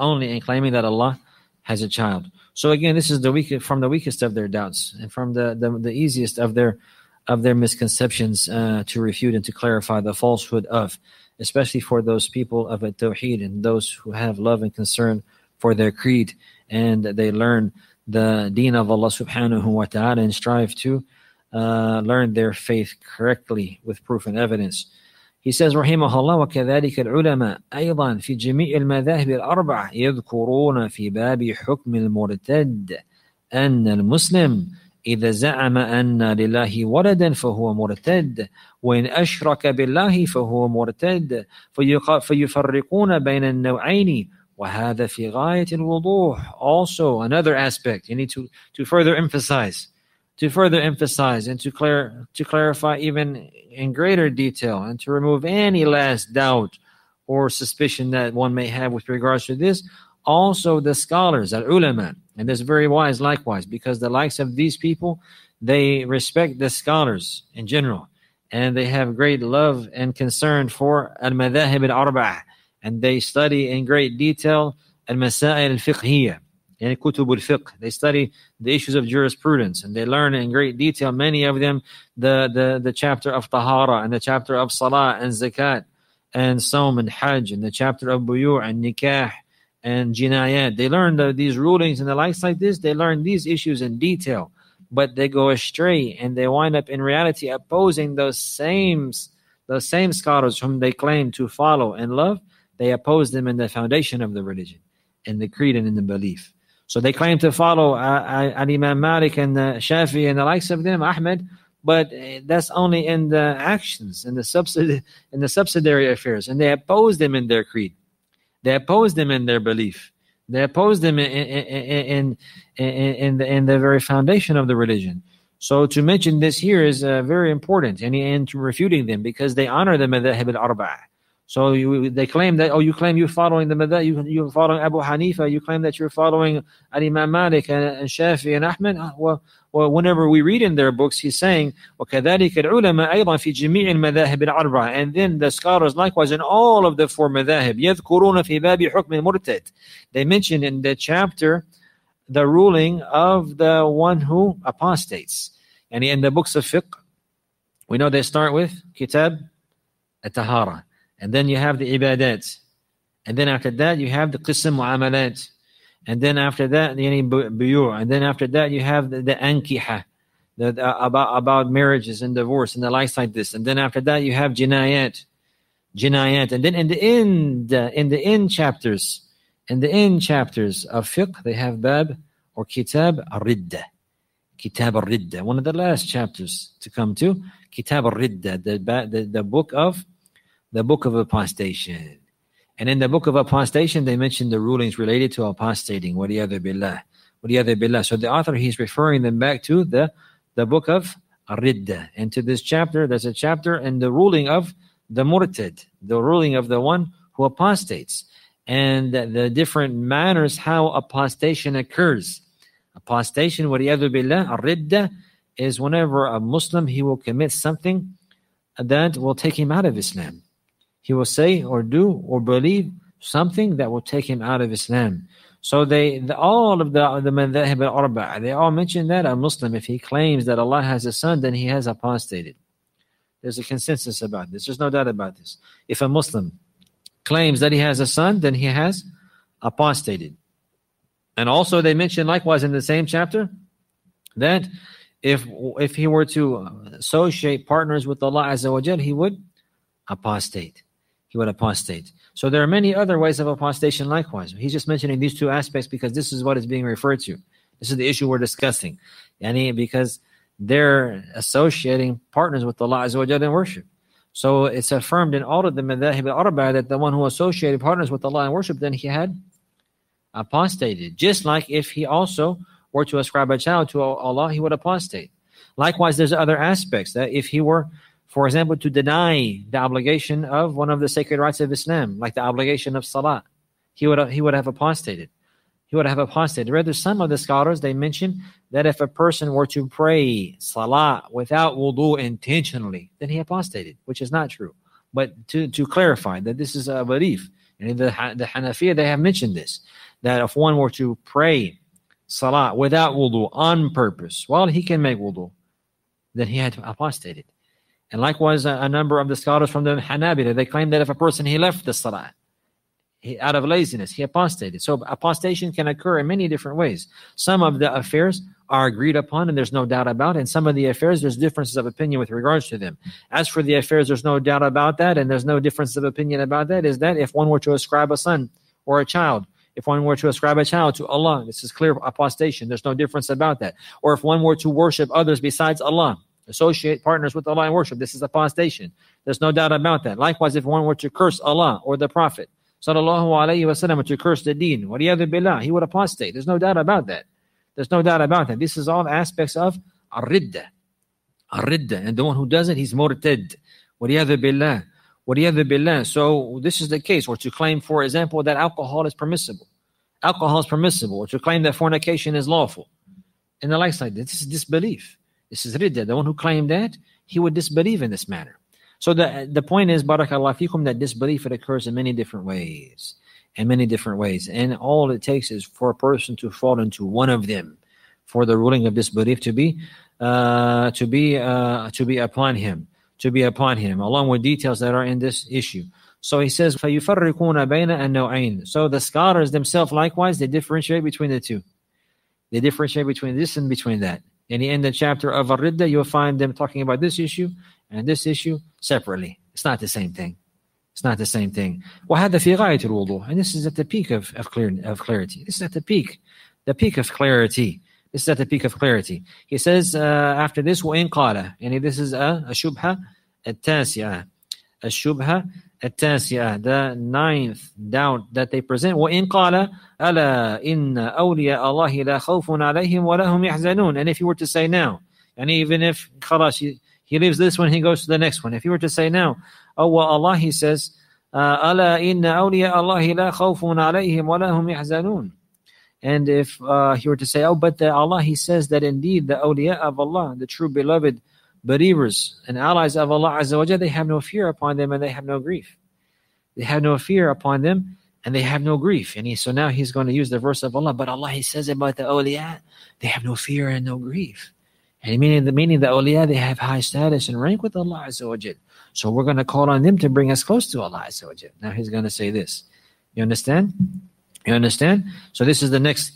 So again, this is from the weakest of their doubts, and from the easiest of their misconceptions to refute and to clarify the falsehood of, especially for those people of at-tawheed and those who have love and concern for their creed, and they learn the deen of Allah subhanahu wa ta'ala and strive to learn their faith correctly with proof and evidence. He says, رحمه الله: وكذلك العلماء أيضا في جميع المذاهب الأربعة يذكرون في باب حكم المرتد أن المسلم إذا زعم أن لله ولدا فهو مرتد، وإن أشرك بالله فهو مرتد، فيفرقون بين النوعين، وهذا في غاية الوضوح. Also, another aspect you need to further emphasize and to clarify even in greater detail, and to remove any last doubt or suspicion that one may have with regards to this. Also, the scholars, al-ulama, and this is very wise likewise, because the likes of these people, they respect the scholars in general, and they have great love and concern for al-madhahib al-arba'ah, and they study in great detail al-masail al-fiqhiyya, and kutub al-fiqh. They study the issues of jurisprudence, and they learn in great detail, many of them, the chapter of tahara, and the chapter of salah and zakat and sawm and hajj, and the chapter of buyu' and nikah and jinayat. They learn these rulings and the likes like this. They learn these issues in detail, but they go astray, and they wind up in reality opposing those same scholars whom they claim to follow and love. They oppose them in the foundation of the religion, in the creed and in the belief. So they claim to follow Imam Malik and Shafi and the likes of them, Ahmed, but that's only in the actions, in the subsidiary affairs, and they oppose them in their creed. They oppose them in their belief. They oppose them in the very foundation of the religion. So to mention this here is very important, and to refuting them, because they honor the madhahib al-arba'ah. So they claim that, you claim you're following the madhahib, you're following Abu Hanifa, you claim that you're following Imam Malik and Shafi and Ahmed. Well, whenever we read in their books, he's saying, وَكَذَلِكَ الْعُلَمَا أَيْضًا فِي جَمِيعِ الْمَذَاهِبِ الْأَرْبَعَةِ. And then the scholars likewise in all of the four madhahib, يَذْكُرُونَ فِي بَابِ حُكْمِ الْمُرْتَدِ. They mention in the chapter the ruling of the one who apostates. And in the books of fiqh, we know they start with Kitab al-Tahara. And then you have the ibadat. And then after that, you have the qism mu'amalat. And then after that, buyu'. And then after that, you have the ankiha, about marriages and divorce and the likes like this. And then after that, you have jinayat. And then in the end chapters of fiqh, they have bab or kitab al-ridda. Kitab al-ridda, one of the last chapters to come to. Kitab al-ridda, the book of apostation. And in the book of apostation, they mention the rulings related to apostating. Waliyadhu billah. So the author, he's referring them back to the book of al-ridda. And to this chapter, there's a chapter in the ruling of the murtad, the ruling of the one who apostates, and the different manners how apostation occurs. Apostation, waliyadhu billah, al-ridda, is whenever a Muslim, he will commit something that will take him out of Islam. He will say or do or believe something that will take him out of Islam. So all of the madhahib al-arba'ah, they all mention that a Muslim, if he claims that Allah has a son, then he has apostated. There's a consensus about this. There's no doubt about this. If a Muslim claims that he has a son, then he has apostated. And also they mention likewise in the same chapter that if he were to associate partners with Allah Azza wa Jal, he would apostate. So there are many other ways of apostation likewise. He's just mentioning these two aspects because this is what is being referred to. This is the issue we're discussing. Because they're associating partners with Allah Azza wa Jal in worship. So it's affirmed in all of the madhahib al-arba'ah that the one who associated partners with Allah in worship, then he had apostated. Just like if he also were to ascribe a child to Allah, he would apostate. Likewise, there's other aspects that if he were, for example, to deny the obligation of one of the sacred rights of Islam, like the obligation of salah, he would have apostated. Rather, some of the scholars, they mention that if a person were to pray salah without wudu intentionally, then he apostated, which is not true. But to clarify that this is a belief, and the Hanafiya, they have mentioned this, that if one were to pray salah without wudu on purpose, well, he can make wudu, then he had apostated. And likewise, a number of the scholars from the Hanabila, they claim that if a person, he left the salah out of laziness, he apostated. So apostation can occur in many different ways. Some of the affairs are agreed upon, and there's no doubt about it. And some of the affairs, there's differences of opinion with regards to them. As for the affairs, there's no doubt about that, and there's no difference of opinion about that, is that if one were to ascribe a son or a child, if one were to ascribe a child to Allah, this is clear apostation. There's no difference about that. Or if one were to worship others besides Allah, associate partners with Allah in worship, this is apostation. There's no doubt about that. Likewise, if one were to curse Allah or the Prophet, sallallahu alayhi wa sallam, to curse the deen, waliyadhu billah, he would apostate. There's no doubt about that. This is all aspects of ar-ridda. And the one who does it, he's murtad. Waliyadhu billah. So this is the case, or to claim, for example, that alcohol is permissible, or to claim that fornication is lawful, and the likes like this is disbelief. This is ridda. The one who claimed that, he would disbelieve in this matter. So the point is, barakallahu fikum, that disbelief, it occurs in many different ways. And all it takes is for a person to fall into one of them, for the ruling of disbelief to be upon him, along with details that are in this issue. So he says, فَيُفَرِّقُونَ بَيْنَ النَّوْعَيْنِ. So the scholars themselves, likewise, they differentiate between the two. They differentiate between this and between that. And in the chapter of Ar-Ridda, you'll find them talking about this issue and this issue separately. It's not the same thing. وهذا في غاية الوضوح. And this is at the peak of clarity. This is at the peak of clarity. He says after this, وَإِنْ قَالَ, and this is a shubha التاسعة. The ninth doubt that they present. وَإِنْ قَالَ أَلَا إِنَّ أَوْلِيَاءَ اللَّهِ لَا خَوْفٌ عَلَيْهِمْ وَلَا هُمْ يَحْزَنُونَ. And if you were to say now, And even if khalas, he leaves this one, he goes to the next one. If you were to say now, oh well, Allah, he says, "Ala inna awliya Allahi la khawfun alayhim wa la hum yahzanun." And if he were to say, oh, but Allah, he says that indeed the awliya of Allah, the true beloved believers and allies of Allah Azza wa Jalla, they have no fear upon them and they have no grief. They have no fear upon them and they have no grief. And so now he's going to use the verse of Allah. But Allah, he says about the awliya, they have no fear and no grief. And meaning the awliya, they have high status and rank with Allah Azza wa Jalla. So we're going to call on them to bring us close to Allah Azza wa Jalla. Now he's going to say this. You understand? You understand? So this is the next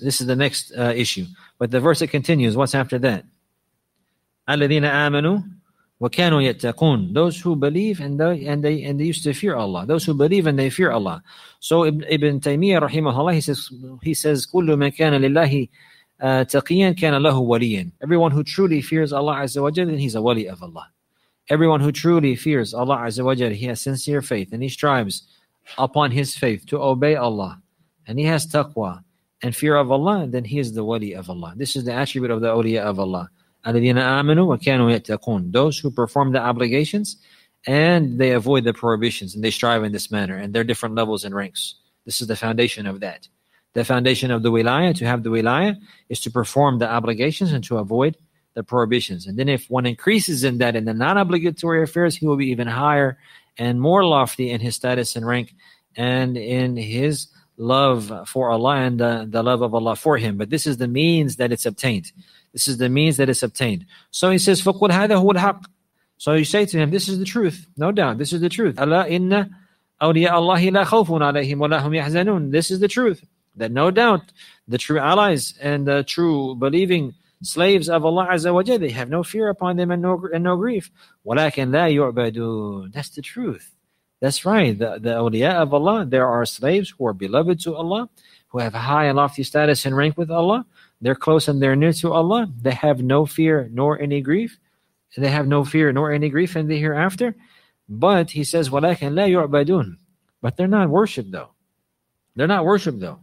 issue. But the verse, it continues. What's after that? الَّذِينَ آمَنُوا وَكَانُوا يَتَّقُونَ. Those who believe and they used to fear Allah. Those who believe and they fear Allah. So Ibn Taymiyyah rahimahullah, he says كُلُّ مَنْ كَانَ لِلَّهِ تَقِيًّا كَانَ لَهُ وَلِيًّا. Everyone who truly fears Allah Azza wa Jalla, then he's a wali of Allah. Everyone who truly fears Allah Azza wa Jalla, he has sincere faith and he strives upon his faith to obey Allah, and he has taqwa and fear of Allah, then he is the wali of Allah. This is the attribute of the awliya of Allah. الَّذِينَ آمَنُوا وَكَانُوا يَتَّقُونَ. Those who perform the obligations and they avoid the prohibitions, and they strive in this manner, and there are different levels and ranks. This is the foundation of that. The foundation of the wilayah, to have the wilayah, is to perform the obligations and to avoid the prohibitions. And then if one increases in that in the non-obligatory affairs, he will be even higher and more lofty in his status and rank and in his love for Allah and the love of Allah for him. But this is the means that it's obtained. This is the means that it's obtained. So he says, فَقُلْ هَذَا هُوَ الْحَقِّ. So you say to him, this is the truth. No doubt, this is the truth. أَلَا إِنَّ أَوْلِيَاءَ اللَّهِ لَا خَوْفٌ عَلَيْهِمْ وَلَا هُمْ يَحْزَنُونَ. This is the truth. That no doubt, the true allies and the true believing slaves of Allah Azza wa Jalla, they have no fear upon them and no grief. وَلَكِنْ لَا يُعْبَدُونَ. That's the truth. That's right. The awliya of Allah, there are slaves who are beloved to Allah, who have high and lofty status and rank with Allah. They're close and they're near to Allah. They have no fear nor any grief. They have no fear nor any grief in the hereafter. But he says, وَلَكِنْ لَا يُعْبَدُونَ. But they're not worshipped though. They're not worshipped though.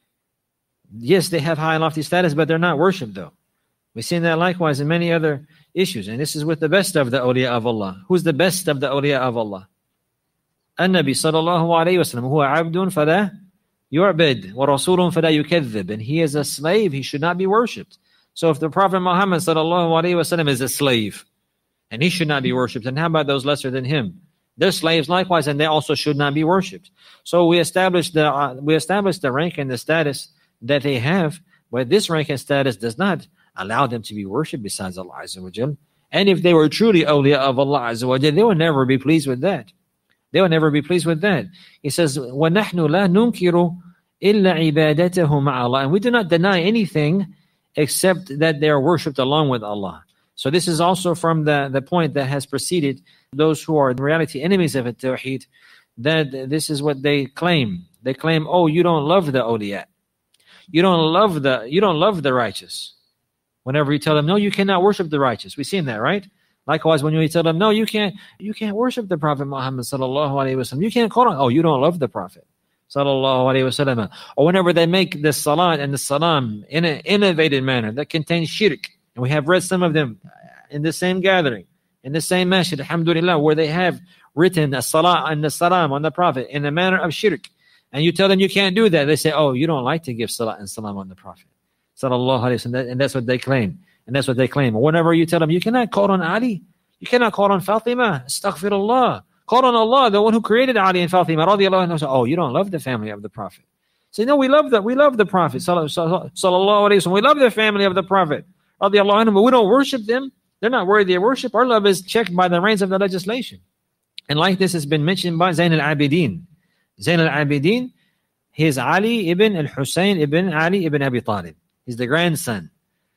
Yes, they have high and lofty status, but they're not worshipped though. We've seen that likewise in many other issues. And this is with the best of the awliya of Allah. Who's the best of the awliya of Allah? النبي صلى الله عليه وسلم هو عبد فلا يعبد ورسول فلا يكذب. And he is a slave, he should not be worshipped. So if the Prophet Muhammad صلى الله عليه وسلم is a slave and he should not be worshipped, then how about those lesser than him? They're slaves likewise, and they also should not be worshipped. So we established the rank and the status that they have, but this rank and status does not allow them to be worshipped besides Allah Azza wa Jal. And if they were truly awliya of Allah Azza wa Jal, they would never be pleased with that. They will never be pleased with that. He says, وَنَحْنُ لَا نُنْكِرُ إِلَّا عِبَادَتَهُ مَعَ اللَّهِ. And we do not deny anything except that they are worshipped along with Allah. So this is also from the point that has preceded those who are in reality enemies of Tawheed, that this is what they claim. They claim, oh, you don't love the awliya. You don't love the righteous. Whenever you tell them, no, you cannot worship the righteous. We've seen that, right? Likewise, when you tell them, no, you can't worship the Prophet Muhammad sallallahu alaihi wasallam. You can't call on, oh, you don't love the Prophet sallallahu alaihi wasallam. Or whenever they make the salat and the salam in an innovated manner that contains shirk, and we have read some of them in the same gathering, in the same masjid, alhamdulillah, where they have written a salat and the salam on the Prophet in the manner of shirk, and you tell them you can't do that, they say, oh, you don't like to give salat and salam on the Prophet sallallahu alaihi wasallam, and that's what they claim. And that's what they claim. Whenever you tell them, you cannot call on Ali, you cannot call on Fatima, astaghfirullah. Call on Allah, the one who created Ali and Fatima, radiallahu anhu. Oh, you don't love the family of the Prophet. Say, no, we love the Prophet, sallallahu alaihi wasallam. We love the family of the Prophet, radiallahu anhu, but we don't worship them. They're not worthy of worship. Our love is checked by the reins of the legislation. And like this has been mentioned by Zayn al-Abidin. Zayn al-Abidin, he is Ali ibn al-Husayn ibn Ali ibn Abi Talib. He's the grandson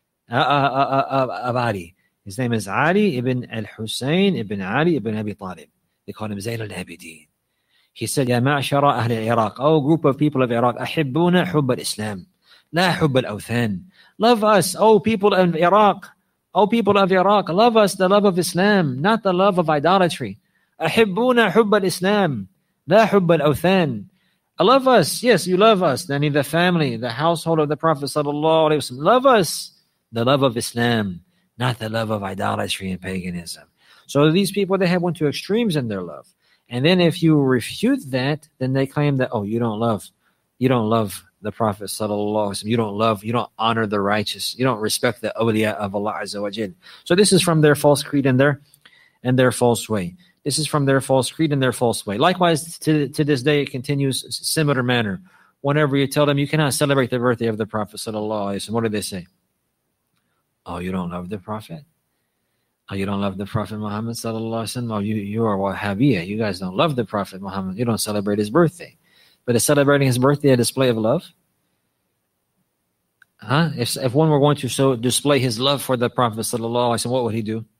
of Ali. His name is Ali ibn al-Husayn ibn Ali ibn Abi Talib. They call him Zayn al-Abidin. He said, Ya ma'ashara ahli al-Iraq, oh group of people of Iraq, ahibbuna hubb al-Islam, la hubb al-awthan. Love us, oh people of Iraq. Oh people of Iraq, love us the love of Islam, not the love of idolatry. Ahibbuna hubb al-Islam, la hubb al-awthan. Love us, yes, you love us. Then the family, the household of the Prophet sallallahu alaihi wasallam. Love us, the love of Islam, not the love of idolatry and paganism. So these people, they have went to extremes in their love. And then if you refute that, then they claim that, oh, you don't love the Prophet sallallahu alaihi wasallam. You don't honor the righteous. You don't respect the awliya of Allah Azza wa Jal. So this is from their false creed and their false way. This is from their false creed and their false way. Likewise, to this day, it continues similar manner. Whenever you tell them you cannot celebrate the birthday of the Prophet sallallahu alaihi wasallam, what do they say? Oh, you don't love the Prophet? Oh, you don't love the Prophet Muhammad sallallahu alaihi wasallam? Oh, you are Wahhabiyya. You guys don't love the Prophet Muhammad. You don't celebrate his birthday. But is celebrating his birthday a display of love? If one were going to display his love for the Prophet sallallahu alaihi wasallam, what would he do?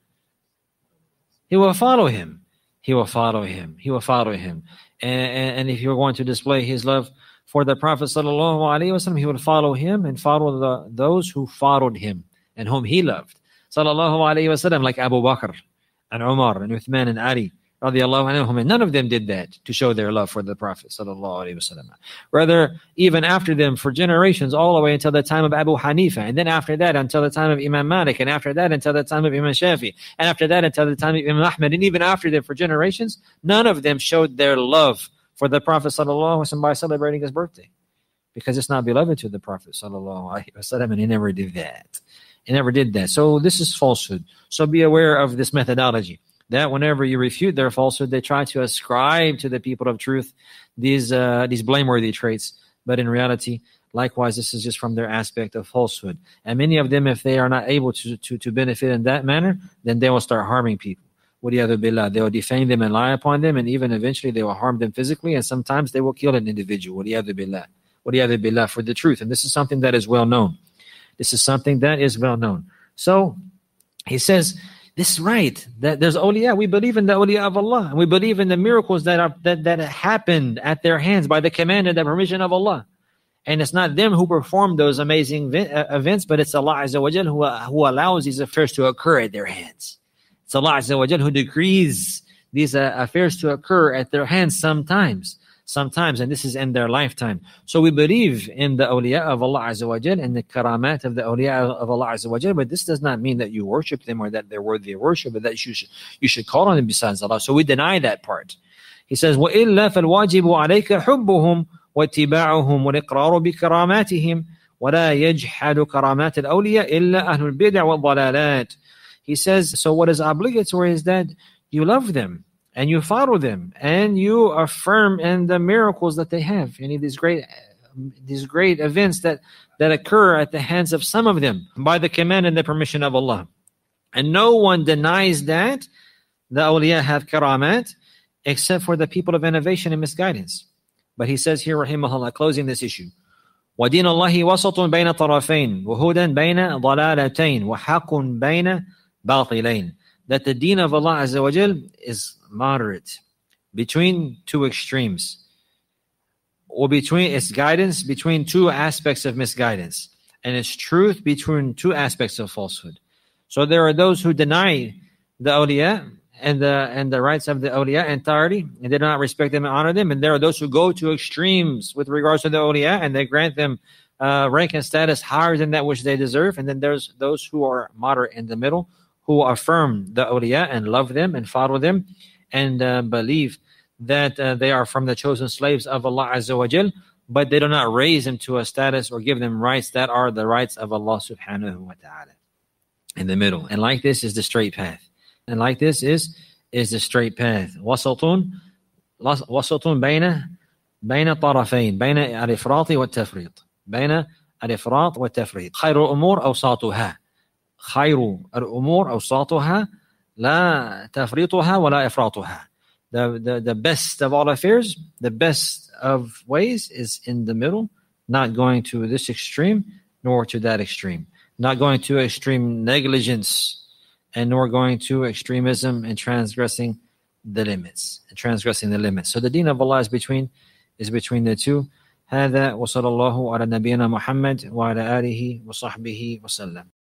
He will follow him. He will follow him. He will follow him. And if you're going to display his love for the Prophet sallallahu alaihi wasallam, he would follow him and follow those who followed him and whom he loved. Sallallahu alaihi wasallam, like Abu Bakr and Umar and Uthman and Ali radiallahu anhum, and none of them did that to show their love for the Prophet sallallahu alaihi wasallam. Rather, even after them, for generations, all the way until the time of Abu Hanifa, and then after that until the time of Imam Malik, and after that until the time of Imam Shafi, and after that until the time of Imam Ahmad, and even after them for generations, none of them showed their love for the Prophet sallallahu alaihi wasallam by celebrating his birthday, because it's not beloved to the Prophet sallallahu alaihi wasallam, and he never did that. He never did that. So this is falsehood. So be aware of this methodology, that whenever you refute their falsehood, they try to ascribe to the people of truth these blameworthy traits. But in reality, likewise, this is just from their aspect of falsehood. And many of them, if they are not able to benefit in that manner, then they will start harming people. Waliyadu billah. They will defame them and lie upon them, and even eventually they will harm them physically, and sometimes they will kill an individual. Waliyadu billah. Waliyadu billah, for the truth. And this is something that is well known. This is something that is well known. So he says, this is right, that there's awliya. We believe in the awliya of Allah, and we believe in the miracles that happened at their hands by the command and the permission of Allah. And it's not them who perform those amazing events, but it's Allah Azza wa Jal who allows these affairs to occur at their hands. It's Allah Azza wa Jal who decrees these affairs to occur at their hands sometimes, and this is in their lifetime. So we believe in the awliya of Allah Azza wa Jal and the karamat of the awliya of Allah Azza wa Jal, but this does not mean that you worship them or that they're worthy of worship, but that you should call on them besides Allah. So we deny that part. He says, وَإِلَّا فَالْوَاجِبُ عَلَيْكَ حُبُّهُم وَاتِّبَاعُهُم وَالْإِقْرَارُ بِكَرَامَاتِهِمْ وَلَا يَجْحَدُ كَرَامَاتِ الْأَوْلِيَاءِ إِلَّا أَهْلُ الْبِدْعِ وَالضَّلَالَاتِ. He says, so what is obligatory is that you love them, and you follow them, and you affirm in the miracles that they have, and these great events that occur at the hands of some of them by the command and the permission of Allah. And no one denies that the awliya have karamat except for the people of innovation and misguidance. But he says here, rahimahullah, closing this issue, وَدِينَ اللَّهِ وَسَطٌ بَيْنَ طَرَفَيْنِ وَهُدًى بَيْنَ ضَلَالَتَيْنِ وَحَقٌ بَيْنَ بَاطِلَيْنِ. That the deen of Allah Azza wa Jal is moderate between two extremes, or between its guidance between two aspects of misguidance, and its truth between two aspects of falsehood. So there are those who deny the awliya and the rights of the awliya entirely, and they do not respect them and honor them, and there are those who go to extremes with regards to the awliya, and they grant them rank and status higher than that which they deserve. And then there's those who are moderate in the middle, who affirm the awliya and love them and follow them, and believe that they are from the chosen slaves of Allah Azza wa Jal, but they do not raise them to a status or give them rights that are the rights of Allah subhanahu wa ta'ala. In the middle. And like this is the straight path. And like this is the straight path. وسط بين طرفين بين الإفراط والتفريط بين الإفراط والتفريط خير الأمور أوساطها خير الأمور أوساطها لا تفريطها ولا إفراطها. The best of all affairs, the best of ways is in the middle, not going to this extreme nor to that extreme, not going to extreme negligence and nor going to extremism and transgressing the limits. So the deen of Allah is between the two. هذا وصلى الله على نبينا محمد وعلى آله وصحبه وسلم.